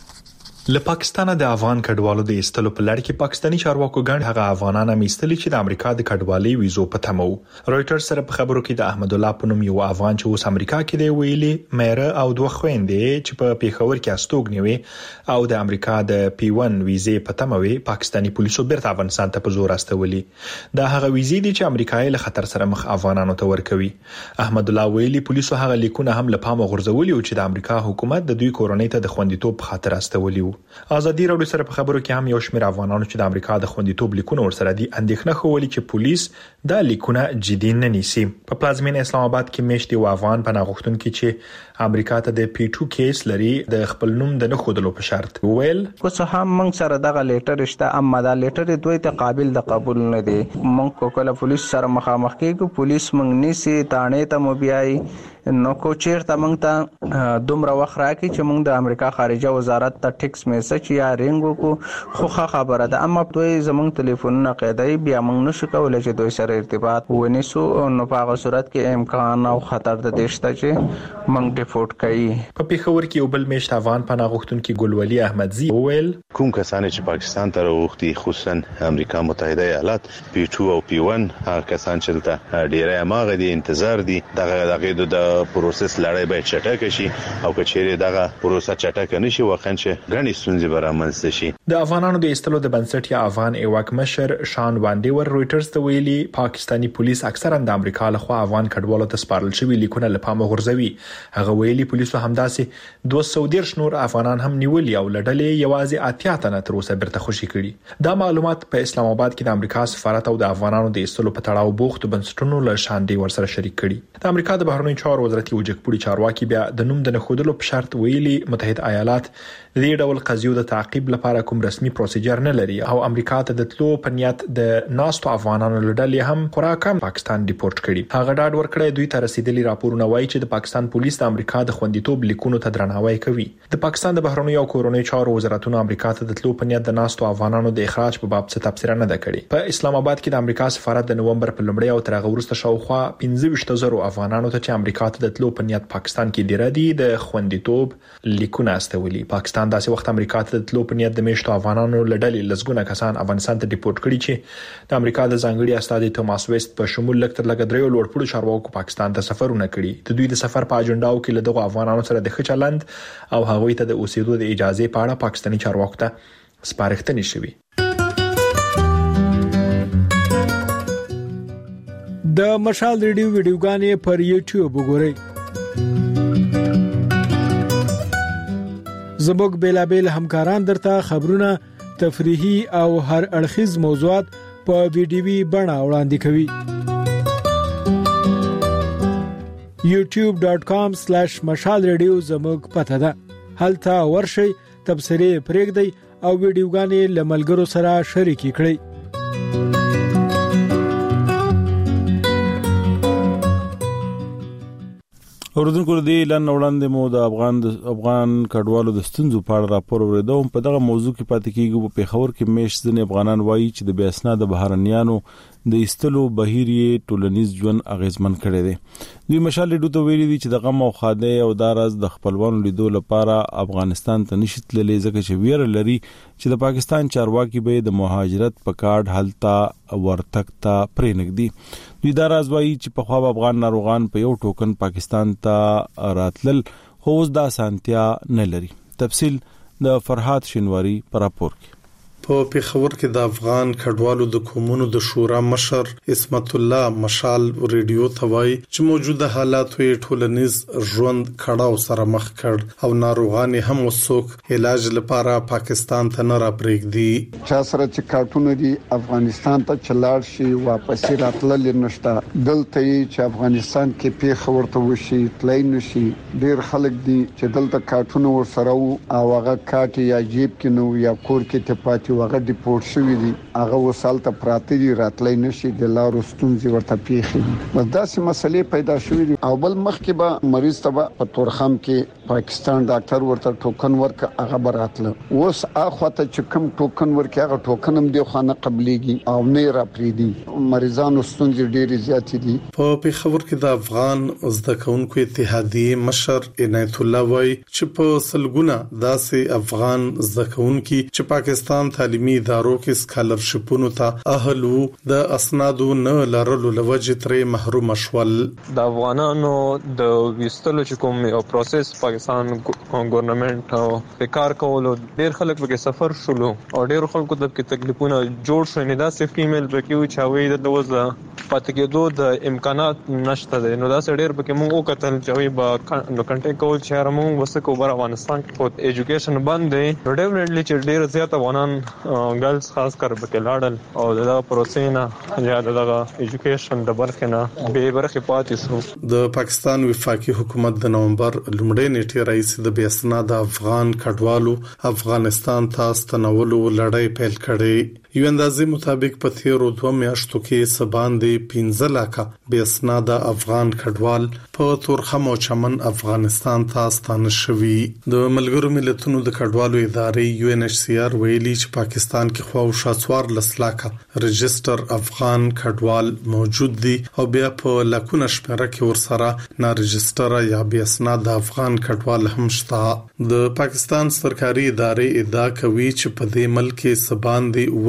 له پاکستانه د افغان کډوالو د ایستلو په لړ کې پاکستاني چارواکو ګڼ هغه افغانان میستلي چې د امریکا د کډوالۍ ویزو په تمو. رويټرز سره په خبرو کې د احمد الله پنوم یو افغان چې اوس امریکا کې دی ویلي مېره او دوه خويندې چې په پیښور کې استوګنوي او د امریکا د P1 ویزې په تموي پاکستاني پولیسو بیرته افغانستان ته په زور استولي. دا هغه ویزې دي چې امریکایي له خطر سره مخ افغانانو ته ورکوي. احمد الله ویلي پولیسو هغه لیکونه هم له پامه غورځولي او چې د امریکا حکومت د دوی کورنۍ ته د خوندیتوب خاطر استولي. ازادي راډیو سره په خبرو کې هم یو شمېر افغانانو چې د امریکا د خوندیتوب لیکونه ورسره دي اندېښنه ښودلې چې پولیس دا لیکونه جدي نه نیسي. په پلازمینه اسلام آباد کې میشتي و افغان پناه غوښتونکي چې امریکا ته د P2 کیس لري د خپل نوم د نه خودلو په شرط ویل کو څه هم موږ سره دغه لیټر شته اما دا لیټر دوی ته قابل د قبول نه دی. موږ کوکله پولیس سره مخامخ کېږو پولیس موږ نیسي تانه ته مو بیاي نو کو چیرته موږ ته دومره وخت راکې چې موږ د امریکا خارجه وزارت ته ټیکس میسج یا رینګو کو خو خبره ده اما دوی زموږ ټلیفونونه قیدای بیا موږ نشو کولای چې دوی سره ارتباط ونیسو نو په هغه صورت کې امکان او خطر د دشته چې موږ ډیفورت کوي. په پیښور کې یو بل میشت افغان پناه غوښتونکي ګلولي احمدزي ویل کوم کسان چې پاکستان ته راوختي خصوصا امریکا متحده ایالات P2 او P1 هغه کسان چې دلته ډیره ماغه دي انتظار دي دغه د دغه پروسس لړۍ به چټک شي او کچېره دغه پروسه چټک نشي واقعا چې غني ستونزې برامنځته شي. د افغانانو د ایستلو د بنسټ یا افغان ایواک مشر شان واندیور رويټرز ته ویلي پاکستانی پولیس اکثرا د امریکا لخوا افغان کډوالو ته سپارل شوی لیکونه لپاره غورځوي. هغه ویلي پولیسو همداسې 210 نور افغانان هم نیولي او لړلې یوازې 80 تنه تر اوسه برته خوشي کړي. دا معلومات په اسلام آباد کې د امریکا سفارت او د افغانانو د ایستلو په تړاو بوخت بنسټونو له شاندې ورسره شریک کړي. د امریکا د بهرنیو چارو وزارت یو جګپوړي چارواکي بیا د نوم د نخودلو په شرط ویلي متحده ایالات د دې ډول قضیو د تعقیب لپاره کوم رسمي پروسیجر نه لري او امریکا ته د تلو په نیت د ناستو افغانانو لړلې هم خورا کم پاکستان ډیپورت کړي. هغه ډاډ ورکړی دوی ته رسیدلي راپورونه وایي چې د پاکستان پولیس د امریکا د خوندیتوب لیکونو ته درناوی کوي. د پاکستان د بهرنیو او کورنیو چارو وزارتونو امریکا ته د تلو په نیت د ناستو افغانانو د اخراج په باب څه تفسیر نه ده کړې. په اسلام آباد کې د امریکا سفارت د نومبر په لومړۍ او تر هغه وروسته شاوخوا 15,000 افغانانو ته چې امریکا ته د تلو په نیت پاکستان کې ډیر دي د خوندیتوب لیکونه استولي. پاکستان داسې وخت امریکا ته د تلو په نیت د میشتو افغانانو لړلې لزګونه کسان افغانستان ته ډیپورت کړي چې د امریکا د ځانګړي استاد توماس ویست په شمول لکتر لګدریو لوړپوړو چارواکو پاکستان ته سفرونه کړي. د دوی د سفر په اجنډاو کې له دغه افغانانو سره د ښه چلند او هغوی ته د اوسېدو د اجازه په اړه پاکستاني چارواکو ته سپارښتنې شوې. د مشال ریډیو ویډیوګانې پر یوټیوب وګورئ. زموږ بیلابل همکاران درته خبرونه، تفریحي او هر اړخیز موضوعات په ویډیوي بڼه وړاندې کوي. youtube.com/مشال ریډیو زموږ پته ده. هلته ورشئ، تبصرې پرېږدئ او ویډیوګانې له ملګرو سره شریکې کړئ. اوردونکو د اعلان وړاندې مو د افغان کډوالو د ستونزو په اړه راپور اوریدو. په دغه موضوع کې پاتې کیږو. په پیښور کې میش ځنې افغانان وایي چې د بې اسناد بهرنیانو د ایستلو بهیر یې ټولنیز ژوند اغیزمن کړی دی. دوی مشال ریډیو ته ویلي دي چې د غم او خاده او داراز د خپلوانو لیدو لپاره افغانستان ته نشي تللی ځکه چې ویره لري چې د پاکستان چارواکي به د مهاجرت په کارت هلته ورتک ته پرېنګدي. دوی داراز وایي چې په خوا افغان ناروغان په یو ټوکن پاکستان ته راتلل خو اوس دا سانتیا نه لري. تفصیل د فرحات شینواری پر راپور کې. په پیښور کې د افغان کډوالو د قومونو د شورا مشر اسمت الله مشال ریډیو ته وایي چې موجوده حالات یې ټولنیز ژوند کړهو سره مخ کړ او ناروغان هم وسوک علاج لپاره پاکستان ته نه را پرېږدي. چا سره چې کارتونه دي افغانستان ته چلاړ شي واپس راتلل نشته. دلته چې افغانستان کې پیښور ته وشي تلای نشي. ډیر خلک دي چې دلته کارتونه ورسره او هغه کارت یا جیب کې نو یا کور کې ته پاتې هغه ډیپورت شوی دي. هغه وسالته پراته دي راتلای نشي. د لارو ستونزې ورته پیښې دي. داسې مسلې پیدا شوې دي او بل مخکې به مریض ته په تورخم کې پاکستان ډاکټر ورته ټوکن ورک هغه براتله. اوس اخوته چې کوم ټوکن ورک هغه ټوکن هم دی خو نه قبليږي او نه را پریدي. مریضانو ستونزې ډېرې زیاتې دي. په پیښور کې د افغان زده کوونکو اتحادیې مشر عنایت الله وایي چې په سلګونه داسې افغان زده کوونکي چې پاکستان تعلیمي ادارو کې سکالرشپونو ته اهل وو د اسنادو نه لرلو لوجه ترې محروم شول. د افغانانو د ویستلو چې کوم یو پروسس پاکستان ګورنمنت او په کار کولو ډیر خلک به سفر شولو او ډیر خلکو د تکلیفونه جوړ شو. نه دا سیف ایمیل پکې چې وایي د دوزه پاتې کېدو د امکانات نشته دي. نو دا ډیر پکې موږ وکتل چې وایي با نو کنټیکټ کول چې موږ وسکو بر افغانستان کې ایجوکیشن بند دی. ډیفینټلی چې ډیر زیات افغانان ګرلز خاص کر بکې لاړل او دا پروسې نه یا دغه ایجوکیشن د برخه نه به برخه پاتې شو. د پاکستان وفاقي حکومت د نومبر لومړۍ نیټه رئیس د بې اسناد افغان کډوالو افغانستان ته ستنولو لړۍ پیل کړې. یو اندازې مطابق په تیرو 2 میاشتو کې سباندې 15 لک بې اسناد افغان کډوال په تورخم او چمن افغانستان ته ستانه شوي. د ملګرو ملتونو د کډوالو ادارې UNHCR ویلي چې پاکستان کې خو شاسوار لسلاکه رجستر افغان کډوال موجود دي او بیا په لکونه شمېره کې ورسره نه رجستر یا بې اسناد افغان کډوال هم شته. د پاکستان سرکاري ادارې ادعا کوي چې په دې ملک کې سباندې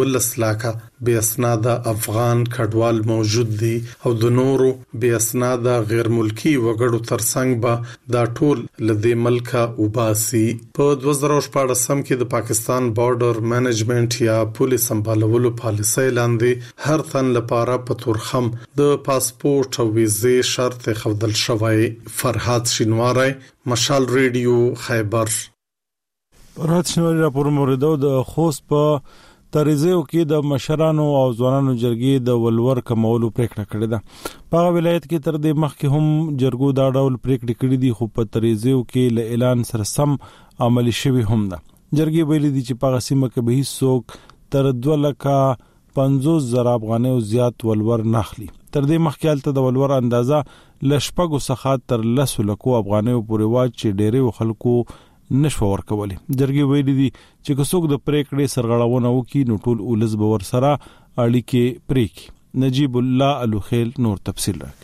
14 لکه بې اسناده افغان کډوال موجود دي او د نورو بې اسناده غیر ملکی وګړو ترڅنګ به دا ټول لدې ملکه وباسي. په 2014 کې د پاکستان بارډر مینجمنت یا پولیس سمبالولو پالیسۍ لاندې هر تن لپاره په تورخم د پاسپورت او ویزې شرط خودل شوی. فرحات شینواری، مشال ریډیو، خیبر. فرحات شینواری راپور موریدو. د خوست په تریزیو کې د مشرانو او ځوانانو جرګې د ولور کمولو پریکړه کړې ده. په ولایت کې تر دې مخکې هم جرګو دا ډول پریکړې کړې دي، خو په تریزیو کې له اعلان سره سم عملی شوی هم ده. جرګې ویلي دي چې په غسیمه کې به هیڅوک تر 2,50,000 افغانۍ او زیات ولور ناخلي. تر دې مخکې الته د ولور اندازه لشپګو څخه تر 10 لکو افغانۍ پورې وا چې ډېری خلکو نشو ورکولي. جرګې ویلي دي چې څوک د پریکړې سرغړونه وکړي نو ټول ولز به ور سره اړیکې پریکي. نجیب الله الوخیل نور تفصیل راکړي.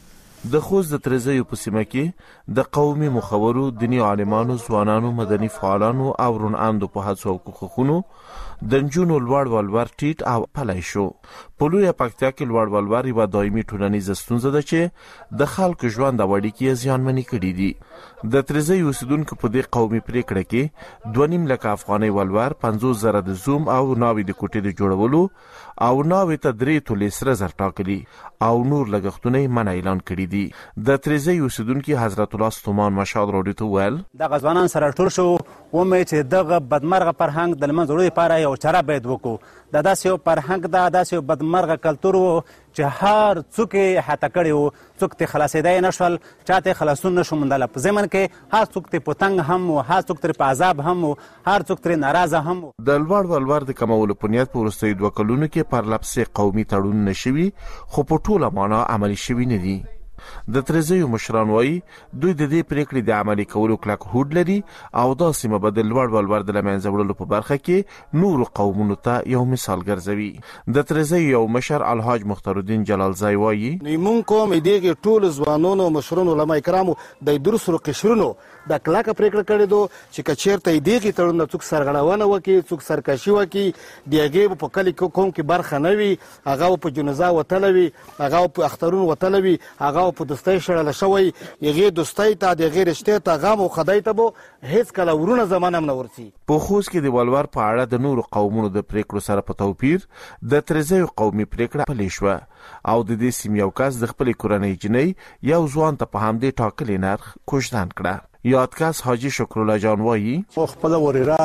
د خوست د تریزیو په سیمه کې د قومي مخورو، دینی عالمانو، ځوانانو، مدني فعالانو او روناندو په هڅو او کوښښونو د نجونو لوړ ولور ټیټ او پلی شو. په لویه پکتیا کې لوړ ولور یوه دایمي ټولنیزه ستونزه ده چې د خلکو ژوند او اړیکې یې زیانمنې کړي دي. د تریزیو اوسیدونکو په دې قومي پریکړه کې 2.5 لکه افغانۍ ولور، 50,000 د زوم او ناوې د کوټې د جوړولو او ناوې ته 3 تولې سره زر ټاکلي او نور لګښتونه یې منع اعلان کړي دي. د تریزیو اوسیدونکي حضرت الله ستومان مشال راډیو ته ویل دغه ځوانان سره ټول شو ومې چې دغه بدمرغه فرهنګ د لمنځه وړلو لپاره یو چاره باید وکړو. دا داسې یو فرهنګ ده، داسې یو بدمرغه کلتور و چې هر څوک یې احاطه کړی و، څوک ترې خلاصېدی نه شول، چا ته یې خلاصون نه شو موندلی. په ضمن کې هر څوک ترې په تنګ هم و، هر څوک ترې په عذاب هم و، هر څوک ترې ناراضه هم و. د لوړ ولور د کمولو په نیت په وروستیو 2 کلونو کې پرلپسې قومي تړونونه شوي خو په ټوله معنا عملي شوي نه دي. د تریزیو مشران وایي دوی د دې پریکړې د عملي کولو کلک هوډ لري او دا سیمه به د لوړ ولور د له منځه وړلو په برخه کې نورو قومونو ته یو مثال ګرځوي. د تریزیو یو مشر الحاج مختارالدین جلالزی وایي مونږ کوم دغه ټول ځوانانو مشرانو علما کرامو د درسو قشرونو د کلک پریکړه کړې دو چې کچیرته دغه تړون څوک سرغړونه وکي، څوک سرکشي وکي، دغه په کلی کوم کې برخه نه وي، هغه په جنازه وتلوي، هغه په اخترون وتلوي، هغه په دوستۍ شړل شوی، یغه دوستۍ ته د غیر رشته ته غو خدای ته بو هیڅ کله ورونه زمانه نه ورسي. په خوست کې د ولور په اړه د نورو قومونو د پریکړو سره په توپیر د تریزیو قومي پریکړه پلي شوه او د دې سیمې یو کس د خپل کورنۍ جنۍ یو ځوان ته په همدې ټاکلي نرخ کوژدان کړه. یادکس حاجی شکرالله جان وایي خپل وريره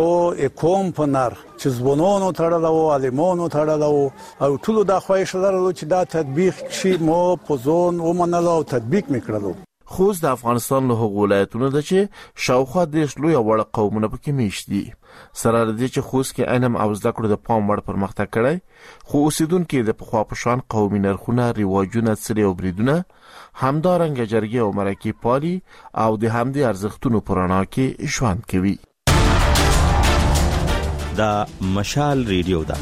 په کوم په نرخ چې زبونونو تړلو، عالمونو تړلو او ټول د خوښ لرلو چې دا تطبیق شي مو په ځون ومنلو او تطبیق میکړلو. خوست د افغانستان له هغو ولایتونو ده چې شاوخوا 10 لوی وړ قومونه پکې میشت دي. سره لدې چې خوست کې علم او زده کړو د پام وړ پرمختګ کړی خو اوسیدونکو د پخوا په شان قومي نرخونه، رواجونه، څلې او بریدونه همدارنګه جرګې او مرکې پالي او د همدې ارزښتونو په رڼا کې ژوند کوي. دا مشال ریډیو ده.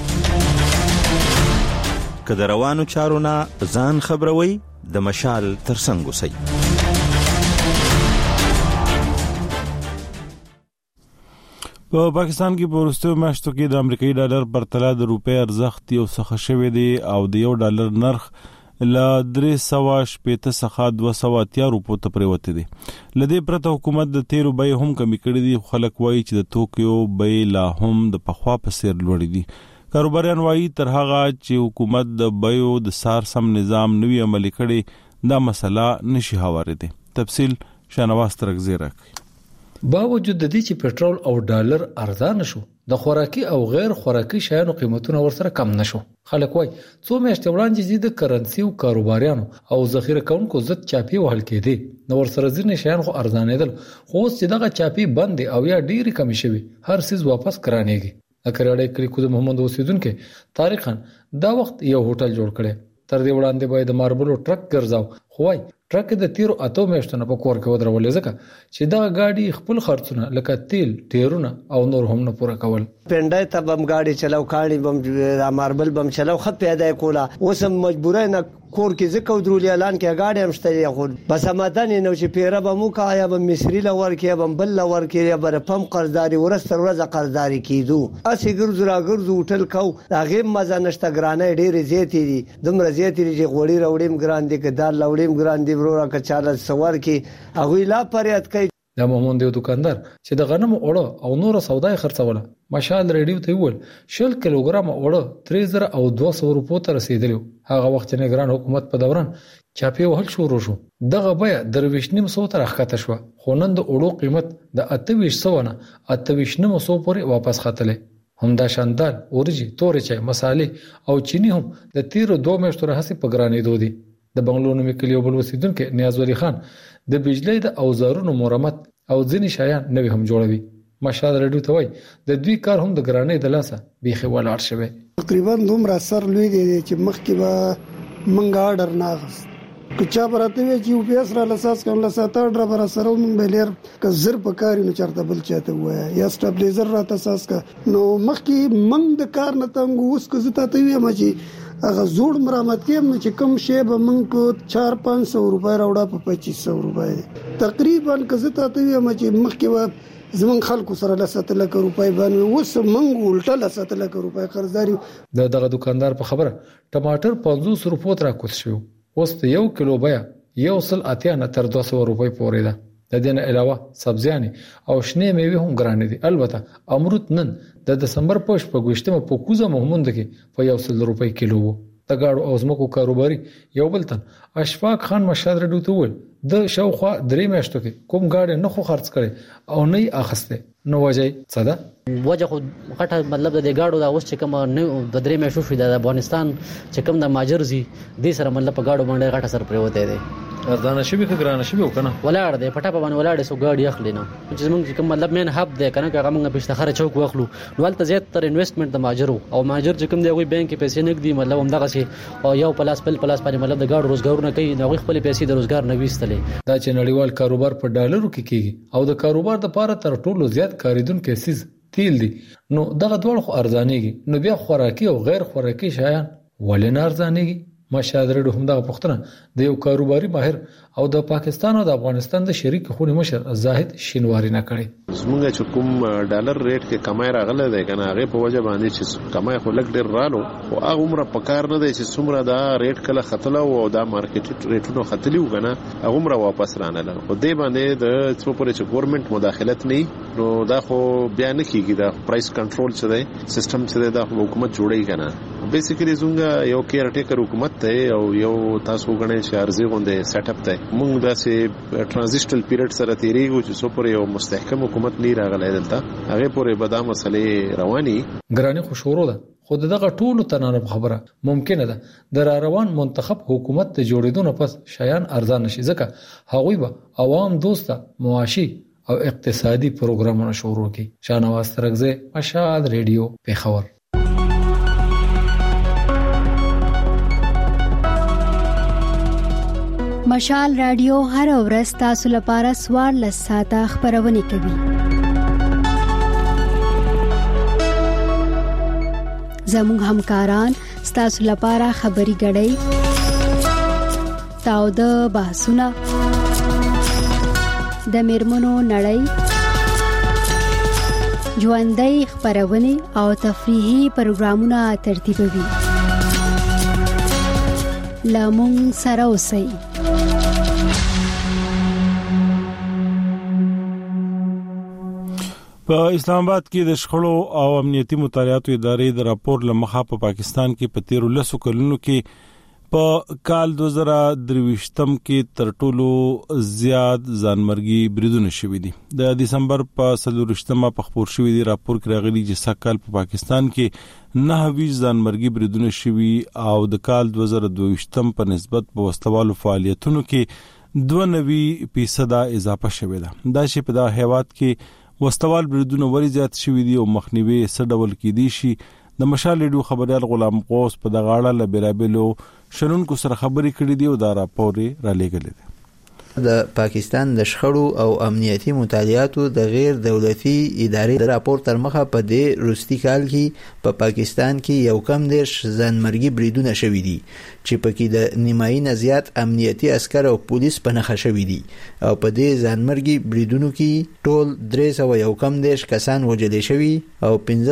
که د روانو چارو نه ځان خبروي د مشال ترڅنګ اوسئ. په پاکستان کې په وروستیو میاشتو کې د امریکایي ډالر پر طلا د روپۍ ارزښت یو څخه شوی دی او د $1 نرخ له 360 څخه 280 روپو ته پریوتی دی. لدې پرته حکومت د تیلو بیې هم کمی کړې دي. خلک وایي چې د توکیو بیې لا هم د پخوا په څیر لوړې دي. کاروباریان وایي تر هغه چې حکومت د بیو د سار سم نظام نوی عملي کړي دا مسله نشي هوارېدی. تفصیل شانواز ترکزی راکړي. باوجود د دې چې پټرول او ډالر ارزان شو، د خوراکي او غیر خوراکي شیانو قیمتونه ورسره کم نشو. خلک وایي څو میاشتې وړاندې د کرنسي او کاروباریانو او ذخیره کوونکو ضد چاپی وهل کېدې، نو ورسره ځینې شیان خو ارزانېدل، خو اوس چې دغه چاپی بند او یا ډېری کم شوي، هر څیز واپس کرانېږي. د کراړې کلیکو د محمد اوسیدونکو تاریخاً دا وخت یو هوټل جوړ کړي. تر دې وړاندې به د ماربلو ټرک ګرځاو، خو وایي ټرک د تیرو 8 میاشتو په کور کې ودرولې ځکه چې دا گاډي خپل خرڅونه لکه تیل، ټیرونه او نور هم نه پوره کول. پنډای ته بم گاډي چلاو، کاڼي بم ماربل بم چلاو، خط پیدا کولا. اوس هم مجبورای نه کور کې ځکه درول اعلان کې غاډي هم شته خو بس مدن نو چې پیره به مو کا یا به مصری لور کې به بل لور کې یا به پم قرضداري ورسره ورځ قرضداري کیدو اسی ګرځو را ګرځو هوټل کو هغه مزه نشته ګرانه ډېر زیاتې دي دومره زیاتې دي چې غوړي راوړم ګران دي که دال راوړم ګران دي ورو را کچاله سوار کې هغه لا پریاد کوي. دا محمد یو دکاندار چې د غنمو اوړه او نور سودای خرڅوله مشال ریډیو ته ویل 10 کیلوګرام اوړه 3200 روپو ته رسیدلی. هغه وخت نگران حکومت په دوران چاپی وهل شروع شو. دغه بیا درویشنیم سو تر راخته شو. خو نن د اوړو قیمت د 2800 نه 2800 پورې واپس خاتله. همدا شاندار اورجی تورې چای مصالې او چینی هم د 2 میاشتو راهسي په ګرانې دودي. د بنگلورو مې کلیو بل وسیدونکو نیاز ولی خان د بجلی د اوزارونو مرمت او ځینی شایان نوې هم جوړوي. مشال ریډیو ته وای د دوی کار هم د ګرانې د لاسه بیخي ولاړ شوی. تقریبا دومره اثر لوی دی چې مخکې به منګ آرډر نه غوښت کچا برته وی چې یو پی اس را لاساس کوم لاساته آرډر بر سره مونږ بلیر ک زر پکاري نو چرته بل چاته وای یا سټابلیزر را تاساس کا نو مخکې منګ د کار نه تنګ اوس کو زته ته وی ما چې هغه زوړ مرامت کې چې کم شی به مونږ کو 4-500 روپۍ راوړه په 2500 روپۍ تقریبا کزته ته وی ما چې مخکې زمون خلکو سره لسته لک روپۍ باندې اوس مونږ ولټه لسته لک روپۍ قرضداري. دغه دکاندار په خبره ټماټر 500 روپو تر کوت شو. اوس ته 1 کیلو بیا 180 نه تر 200 روپۍ پورې ده. د دې نه علاوه سبزیانې او شنه میوه هم ګرانې دي. البته امرود نن د دسمبر په 28مه په کوزه محمود کې په 100 روپۍ کیلو وو. د گاډو او زمکو کاروباري یو بل تن اشفاق خان مشال ریډیو ته ویل د شاوخوا 3 میاشتو کې کوم گاډي نه خو خرڅ کړي او نه یې اخسته نو وجه څه ده وجه خو غټه مطلب د گاډو دا اوس چې کوم نه د 3 میاشتو شو د افغانستان چې کوم د ماجرزي د سره مطلب په گاډو باندې غټه سر پروته دي ارزانه شوی که ګرانه شوی وکنه ولاړ دی پټه په باندې ولاړ سو گاډي اخلي نه چې موږ کوم مطلب مین هب دی کنه هغه موږ په اشتخار چوک واخلو نو ولته زیات تر انویسټمنت د ماجرو او ماجر چې کوم دی وي بانک کې پیسې نګدي مطلب هم دغه سي او یو پلاس باندې مطلب د گاډو روزګارونه کوي نو خپل پیسې د روزګار نه وېستلې. دا چې نړیوال کاروبار په ډالرو کې کیږي او د کاروبار د لپاره تر ټولو زیات کاریدونکو سیز تیل دي نو دغه ډول خو ارزانيږي نو بیا خوراکي او غیر خوراکي شیان ولې نه ارزانيږي. مشال ریډیو هم دغه پوښتنه د یو کاروباري ماهر او د پاکستان او د افغانستان د شریک خونی مشر زاهد شینواری نه کړي. زمونږ چې کوم ډالر ریټ کې کمای راغله دی کنه هغه په وجه باندې چې کمای خو لګ ډیر رالو او هغه عمره پکار نه دی چې څومره دا ریټ کله ختله او دا مارکیټ ریټونو ختلی و کنه هغه عمره واپس رانه او دې باندې د څو پورې چې ګورنمنت مداخلت نه نو دا خو بیا نه کیږي دا پرایس کنټرول څه دی سیستم څه دی دا حکومت جوړی کنه بیسیکلی زمونږ یو کیر ټیکر حکومت ته او یو تاسو غنئ چې ارزي غونډه سیټ اپ ته موږ داسې ټرانزیشنل پیریډ سره تیریږو چې څو پر یو مستحکم حکومت نه راغلی دلته هغه پورې به دا مسلې رواني ګرانی خوشورو ده. خو دغه ټولو تنانه خبره ممکنه ده د روان منتخب حکومت ته جوړیدو نه پس شایان ارزان نشي ځکه هغوی به عوام دوسته معاشي او اقتصادي پروګرامونه شروع کړي. شاهنواز ترغزه مشال ریډیو پیښور. مشال رادیو هر ورځ تاسو لپاره 14 ساعته خبرونه کوي. زموږ همکاران تاسو لپاره خبري غړي تاو د بحثونه د میرمنو نړۍ ژوندۍ خبرونه او تفریحي پروګرامونه ترتیبوي. لامون سره اوسئ. په اسلام آباد کې د شخړو او امنیتي مطالعاتو ادارې د راپور لمخه په پاکستان کې په 13 کلونو کې په کال 2023 کې تر ټولو زیات ځانمرګي بریدونه شوي دي. د دسمبر په 23 په خبر شوی دی راپور کې راغلي چې سکهال په پاکستان کې 9 ځانمرګي بریدونه شوي او د کال 2022 په نسبت په وسلوالو فعالیتونو کې 92% اضافه شوې ده. دا چې په دا هیواد کې وسلوال بریدونه وری زیات شوي دي او مخنیوي سډول کې دي شي. د مشال ریډیو خبريال غلام قوس په دغه اړه لبرابلو شنونکو سره خبرې کړې دي او دا راپور را لېږل دي. د پاکستان د شخړو او امنیتي مطالعاتو د غیر دولتي ادارې د راپور تر مخه په دې وروستي کال کې په پاکستان کې یو کم 10 ځانمرګي بریدونه شوي دي چې پکې د نیمایي نه زیات امنیتي عسکر او پولیس په نښه شوي دي او په دې ځانمرګي بریدونو کې ټول 300 یو کم 10 کسان وژل شوي او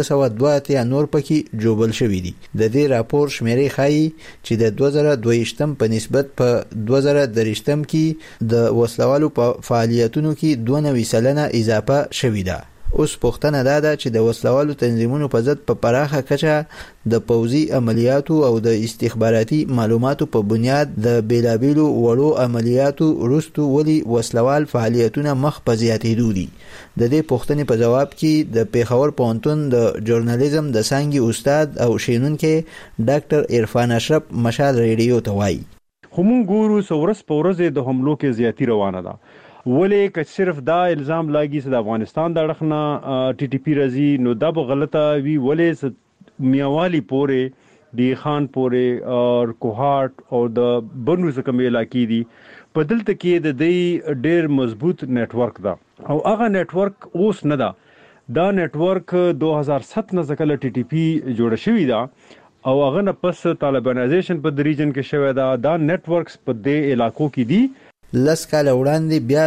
502 نور پکې جوبل شوي دي. د دې راپور شمیرې ښایي چې د 2022 په نسبت په 2023 کې د وسلوالو په فعالیتونو کې 92% اضافه شوې ده. اوس پوښتنه ده چې د وسلوالو تنظیمونو په ضد په پراخه کچه د پوځي عملیاتو او د استخباراتي معلوماتو په بنیاد د بیلابیلو وړو عملیاتو وروسته ولې وسلوال فعالیتونه مخ په زیاتېدو دي. د دې پوښتنې په جواب کې د پیښور پوهنتون د ژورنالیزم د څانګې استاد او شینونکی ډاکټر عرفان اشرف مشال ریډیو ته وایي خو مونږ ګورو څو ورځ په ورځ د حملو کې زیاتی روانه ده. ولې که صرف دا الزام لاګي چې د افغانستان د اړخ نه ټي ټي پی راځي نو دا به غلطه وي. ولې میاوالی پورې دی خان پورې او کوهاټ او د بنو څخه علاقې دي په دلته کې د دې ډېر مضبوط نتورک ده او هغه نتورک اوس نه ده. دا نتورک 2007 نه ځکه ټي ټي پی جوړ شوی ده او هغه نه پس طالبانایزیشن په ریجن کې شوی ده. دا نتورکس په دې علاقو کې دي. لس کال وړاندې بیا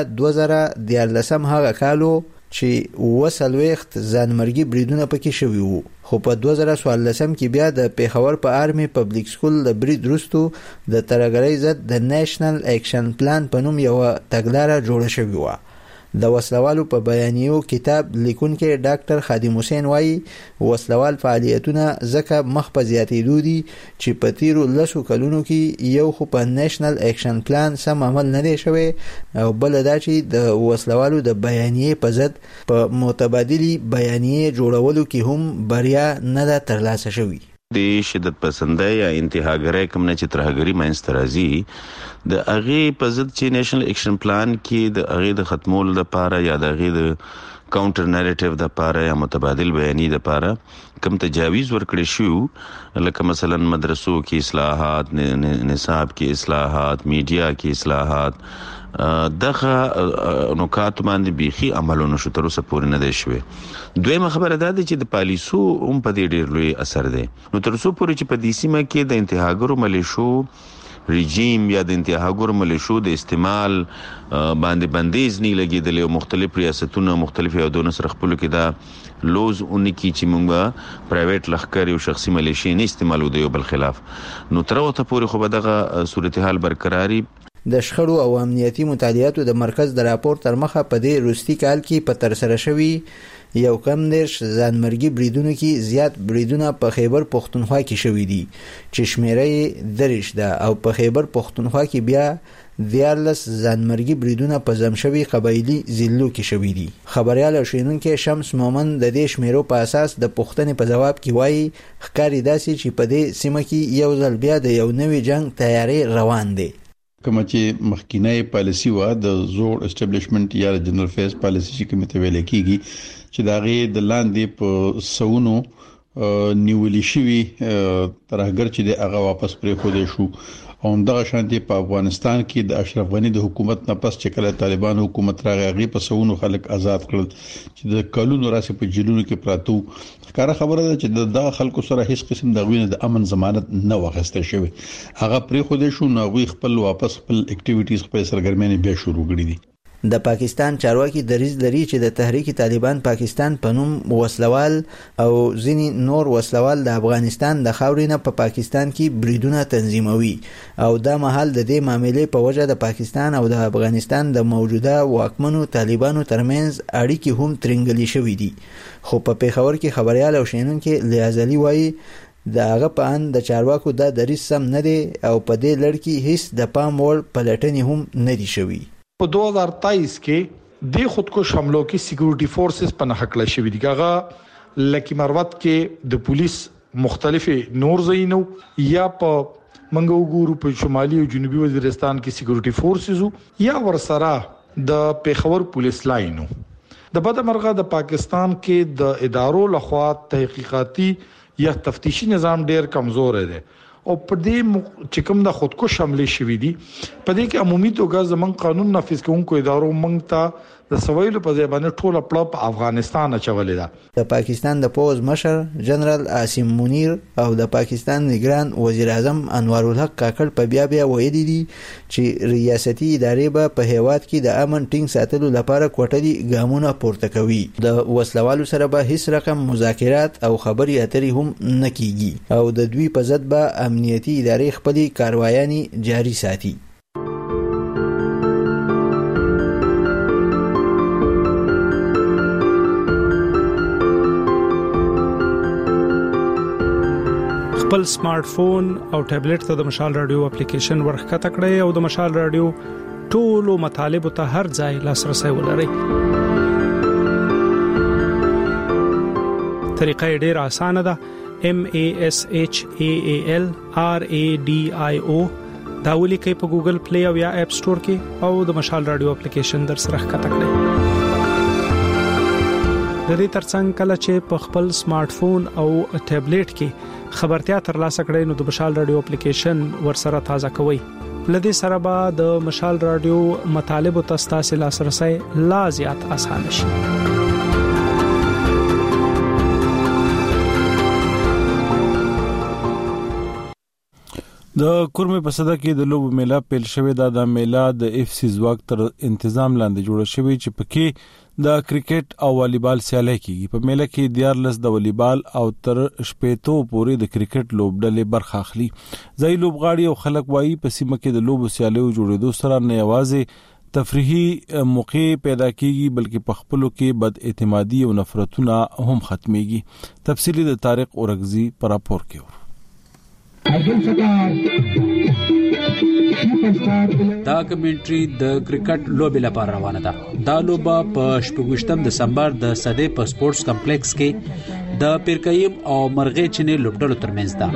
2014 هغه کالو چې وسلويخت ځانمرګي بریدونه پکې شوي وو خو په 2014 کې بیا د پیښور په آرمي پبلک سکول د برید وروسته د ترهګرۍ ضد د نېشنل اکشن پلان په نوم یو تګلاره جوړه شوې وه. د وسلوالو په بیانیو کتاب لیکونکي ډاکټر خادم حسین وایي وسلوال فعالیتونه ځکه مخ په زیاتېدو دي چې په تیرو 10 کلونو کې یو خو په نېشنل اکشن پلان سم عمل نه دی شوی او بل دا چې د وسلوالو د بیانیې په ضد په متبادلي بیانیې جوړولو کې هم بریا نه ده ترلاسه شوې. د شدت پسندۍ یا انتهاګرۍ کوم نه چې ترهګري منځته راځي د هغې په ضد چې نېشنل اکشن پلان کې د هغې د ختمولو لپاره یا د هغې د کاونټر نریټیو لپاره یا متبادل بیانیې لپاره کوم تجاویز ورکړی شو لکه مثلا مدرسو کې اصلاحات نصاب کې اصلاحات میډیا کې اصلاحات دغه نکات باندې بيخي عملونه شو تر اوسه پورې نه دی شوی. دویمه خبره ده چې د پالیسو هم په دې ډېر لوی اثر دی. نو تر اوسه پورې چې په دې سیمه کې د انتهاګرو ملیشو رژیم یا د انتهاګرو ملیشو د استعمال باندې بندیز نه لګیدل او مختلف ریاستونو مختلف یادونه سره خپل کې دا لوز اونکی چې موږ پرایویټ لخر او شخصي ملیشي نه استعمالو دی بل خلاف نو تر اوسه پورې خو به دغه صورتحال برقراري. د شخړو او امنیتي مطالعاتو د مرکز د راپور تر مخه په دې وروستي کال کې په ترسره شوي یو کم 10 ځانمرګي بریدونو کې زیات بریدونه په خیبر پختونخوا کې شوي دي چې شمیرې درش ده او په خیبر پختونخوا کې بیا 14 ځانمرګي بریدونه په زمشوي قبایلی ضلعو کې شوي دي. خبريال شینونکي شمس مومن د دې شمیرو په اساس د پښتنې په جواب کې وایي ښکاری داسي چې په دې سیمه کې یو ځل بیا د یو نوي جنگ تیاری روان دي. کوم چې مخکینی پالیسی و د زوړ اسټابلیشمنت یا جنرال فیس پالیسی چې کومه ته ویل کیږي چې داغه د لاندې په سونو نیولې شوی ترهګر چې د هغه واپس پرې خو دي شو او دغه شانتي په افغانستان کې د اشرف غنی د حکومت نه پس چې کله طالبان حکومت راغی په سونو خلک آزاد کړل چې د کلونو راسي په جیلونو کې پراتو ښکاره خبره ده چې د خلکو سره هیڅ قسم د غوینه د امن ضمانت نه وغسته شوی هغه پرې خو دي شو نو غوي خپل واپس خپل اکټیویټیز خپل سرګرمۍ بیا شروع کړې دي. د پاکستان چارواکي دریځ لري چې د تحریک طالبان پاکستان په نوم وسلوال او ځینی نور وسلوال د افغانستان د خاورې نه په پاکستان کې بریدونه تنظیموي او دا مهال د دې معاملې په وجه د پاکستان او د افغانستان د موجوده واکمنو طالبانو ترمنځ اړیکې هم ترنګلې شوې دي. خو په پیښور کې خبريال او شینونکي لیازلی وایي د هغه په ان د چارواکو د دریځ سم نه دی او په دې لړ کې هیڅ د پام وړ پلټنې هم نه دي شوي. په 2023 کې د خودکش حملو کې سکیورټي فورسز په نحکله شوې دي. هغه لکی مروت کې د پولیس مختلفه نور زینو یا په منګو ګورو په شمالي او جنوبي وزیرستان کې سکیورټي فورسز یا ورسره د پیښور پولیس لاینو د بدمرغه د پاکستان کې د ادارو لخوا تحقیقاتي یا تفتیشي نظام ډیر کمزور دی او په دې چې کوم د خودکش حمله شوې دي په دې کې عمومي توګه زمون قانون نافذ کوونکو ادارو مونږ ته د سویل په ځای باندې ټوله پلپ افغانستان اچولې ده. د پاکستان د پوز مشر جنرال عاصم منیر او د پاکستان نگران وزیر اعظم انوار الحق کاکړ په بیا ویلي دي چې ریاستي ادارې به په هیواد کې د امن ټینګ ساتلو لپاره کوټلي ګامونه پورته کوي. د وسلوالو سره به هیڅ رقم مذاکرات او خبري اترې هم نه کیږي او د دوی په ضد به امنیتي ادارې خپلې کاروایانې جاري ساتي. خپل سمارټ فون او ټابلیټ ته د مشال رادیو اپلیکیشن ورخکته کړئ او د مشال رادیو ټولو مطالبه ته هر ځای لاسرسي ولرئ. طریقه ډیره اسانه ده. MASHAAL RADIO دا ولیکئ په ګوګل پلی او یا اپ سٹور کې او د مشال رادیو اپلیکیشن در سره ښکته کړئ. د دې ترڅنګ کله چې په خپل سمارټ فون او ټابلیټ کې خبرتیا ترلاسه کړئ نو د مشال رادیو اپلیکیشن ورسره تازه کوئ. لدې سره به د مشال رادیو مطالب او تاسو لاسرسي لا زیات اسانه شي. د کورمې په صدا کې د لوبو میله پیل شوې ده. د میله د اف سی ځواک تر تنظیم لاندې جوړه شوې چې پکې د کرکټ او والیبال سیالي کیږي. په میله کې 14 د والیبال او تر 15 پورې د کرکټ لوبډلې برخه اخلي. ځای لوبغاړي او خلک وایي په سیمه کې د لوبو سیالیو جوړېدو سره نه یوازې تفریحي موقع پیدا کیږي بلکې په خپلو کې بد اعتمادي او نفرتونه هم ختميږي. تفصیلی د طارق اورغزي پر راپور کې دا کمنټري د کرکټ لوبې لپاره روانه ده. دا لوبه په 28 دسمبر د صدې په سپورتس کمپلیکس کې د پیرکایم او مرغې چینه لوبډلو ترمنځ ده.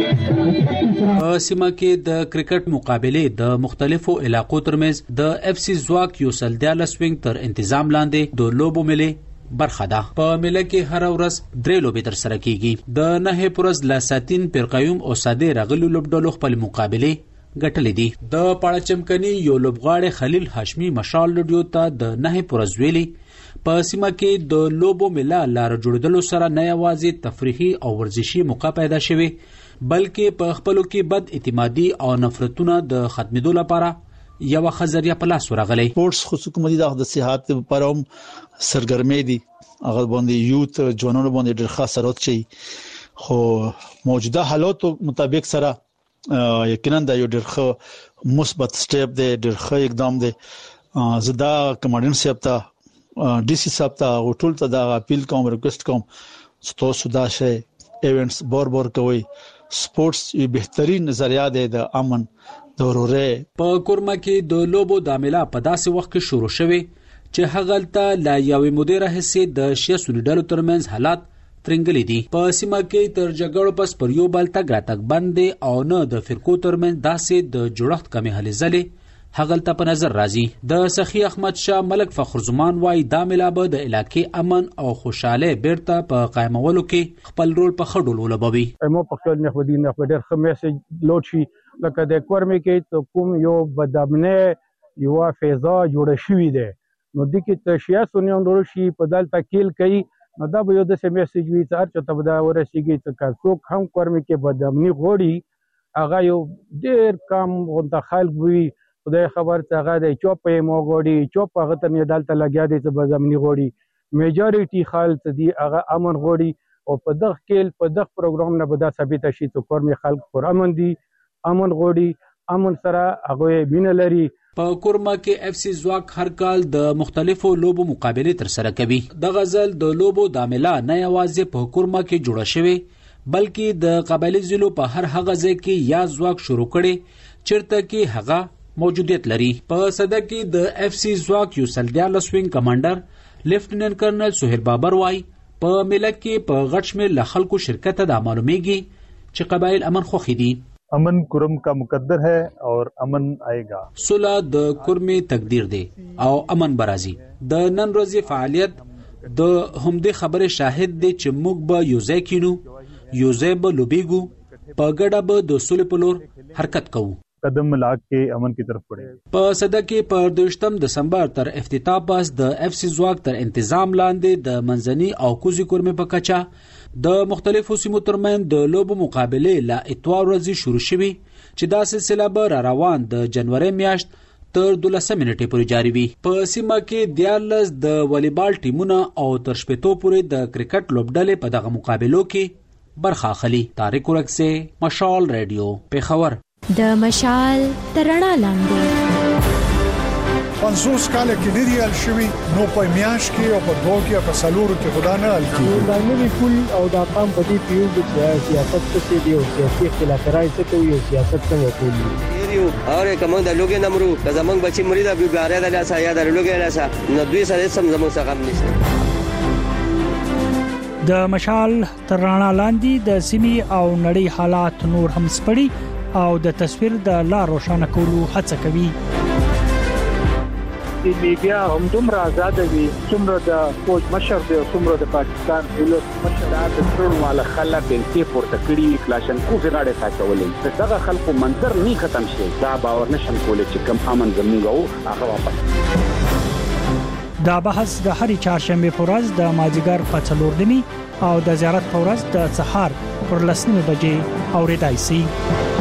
په سیمه کې د کرکټ مقابله د مختلفو علاقو ترمنځ د اف سی ځواک یو سل 14 وینګ تر تنظیم لاندې د لوبو ملي برخه ده. په مله کې هر ورځ درې لوبې تر سره کیږي. د نه پرز لاساتین پیرقیوم او صدې رغلو لوبډلو خپل مقابله ګټلې دي. د پاړچمکني یو لوبغاړي خلیل هاشمي مشال رادیو ته د نه پرز ویلي په سیمه کې د لوبو مله لار جوړدلو سره نه یوازې تفریحي او ورزشي موقع پیدا شوي بلکې په خپلو کې بد اعتمادي او نفرتونه د ختمېدو لپاره یو خزریه په لاس ورغلې. سپورتس خصوصي د صحت لپاره هم سرګرمي دي. هغه باندې یوت ځوانانو باندې ډېر خاص اثرات شي خو موجوده حالات مطابق سره یقینا دا یو ډېر ښه مثبت سټیپ دی، ډېر ښه اقدام دی. زدا کمانډنټ صاحب ته ډي سي صاحب ته ټول ته دا اپیل کوم، ریکوست کوم چې دا شی ایونټس بور کوي. سپورتس یو بهترین ذریعہ دی د امن ضروره. په کورما کې د لوبو د عمله په داسې وخت کې شروع شوه چې هغلته لا یوې مدیره حصے د شیاسو ډلو ترمنځ حالات ترنګلې دي. په سیمه کې تر جګړو پس پر یو بل تګ راتګ بندې او نه د فرقو ترمنځ داسې د جوړښت کمی هلې ځلې هغلته په نظر راځي. د سخی احمد شاه ملک فخر زمان وايي دا ملابه د علاقې امن او خوشاله بیرته په قائمولو کې خپل رول په خډول ولوبوي. مو په خپل نه ودی نه ډېر ښه میسج لوډ شي لکه د کورمې کې کوم یو بدامنه یو فضا جوړ شوې ده نو د کې تشیا سونیون ورشي په دلته کېل کوي نو دا به یو د میسج وی چې هر چاته به دا ورسیږي چې څوک هم کورمې کې بدامني غوړي هغه یو ډېر کم غونډه خلک وي خدای خبر څه هغه د چوپې مو غوړي چوپ هغه ته نه دلته لګیا دي چې بدامني غوړي میجارټي خلک دي هغه امن غوړي او په دغه کېل په دغه پروګرام نه به دا ثابت شي چې کورمې خلک پر امن دي امن غوړي امن سره هغه مینه لري. په کورما کې اف سی ځواک هر کال د مختلفو لوبو مقابله تر سره کوي. د غزل د لوبو د عمله نه یوازې په کورما کې جوړه شوی بلکې د قبایلی ضلعو په هر هغه ځای کې یا ځواک شروع کړي چیرته کې هغه موجودیت لري. په صدا کې د اف سی ځواک یو سل 14 وینګ کمانډر لیفټیننټ کرنل سہیل بابر وايي په ملت کې په غټ شمېر له خلکو شرکت ته معلومیږي چې قبایل امن خوښي دي. امن کرم کا مقدر ہے اور امن آئے گا. صلح د کرمې تقدیر دی او امن برازي. د نن ورځې فعالیت د همدې خبره شاهد دی چې موږ به یو ځای کینو یو ځای به لوبېږو په ګډه به د سولې په لور حرکت کوو. قدم ملا کے امن کی طرف بڑھے. په صده کې په 28 دسمبر تر افتتاح پاس د اف سی ځواک تر تنظیم لاندې د منځني او کوزي کورمې په کچا د مختلفو سیمو ترمن د لوبو مقابله لا اتوار ورځې شروع شوي چې دا سلسله به روان د جنوري میاشت تر 12 منټې پورې جاری وي. په سیمه کې 14 د والیبال ټیمونه او تر شپږ پورې د کرکټ لوبډلې په دغه مقابلو کې برخه اخلي. طارق ورکسه، مشال رادیو، پیښور. د مشال ترڼا لاندې 50 کال کې لري الشوي نو په میاش کې او په دوه کې په سالورو کې خدا نه الکی دا نوی پول او دا قام په دې پیو د سیاست څخه دی او سیاسي اختلافات څخه کوي او سیاست څخه کوي یو اور کوم د لوګي نمرو د زمنګ بچي مرید ابي بارے د لاسه یا د لوګي لاسه نو دوی سره سم زمو څخه هم نشته. د مشال ترڼا لاندې د سیمي او نړۍ حالات نور هم سپړي او د تصویر د لا روښانه کولو هڅه کوي. د میډیا هم دومره آزاد وي څومره د فوج مشر دی او څومره د پاکستان دولت مشر د ټول مال خلک د پورته کړي کلاشنکو غاړه ساتولې دغه خلکو منظر نه ختم شي دا باور نشم کولای چې کم امن زموږ هغه واپس. دا بحث د هرې چهارشنبه په ورځ د مازیګر په 4 او د زیارت په ورځ د سهار پر 10 بجې اوریدای شي.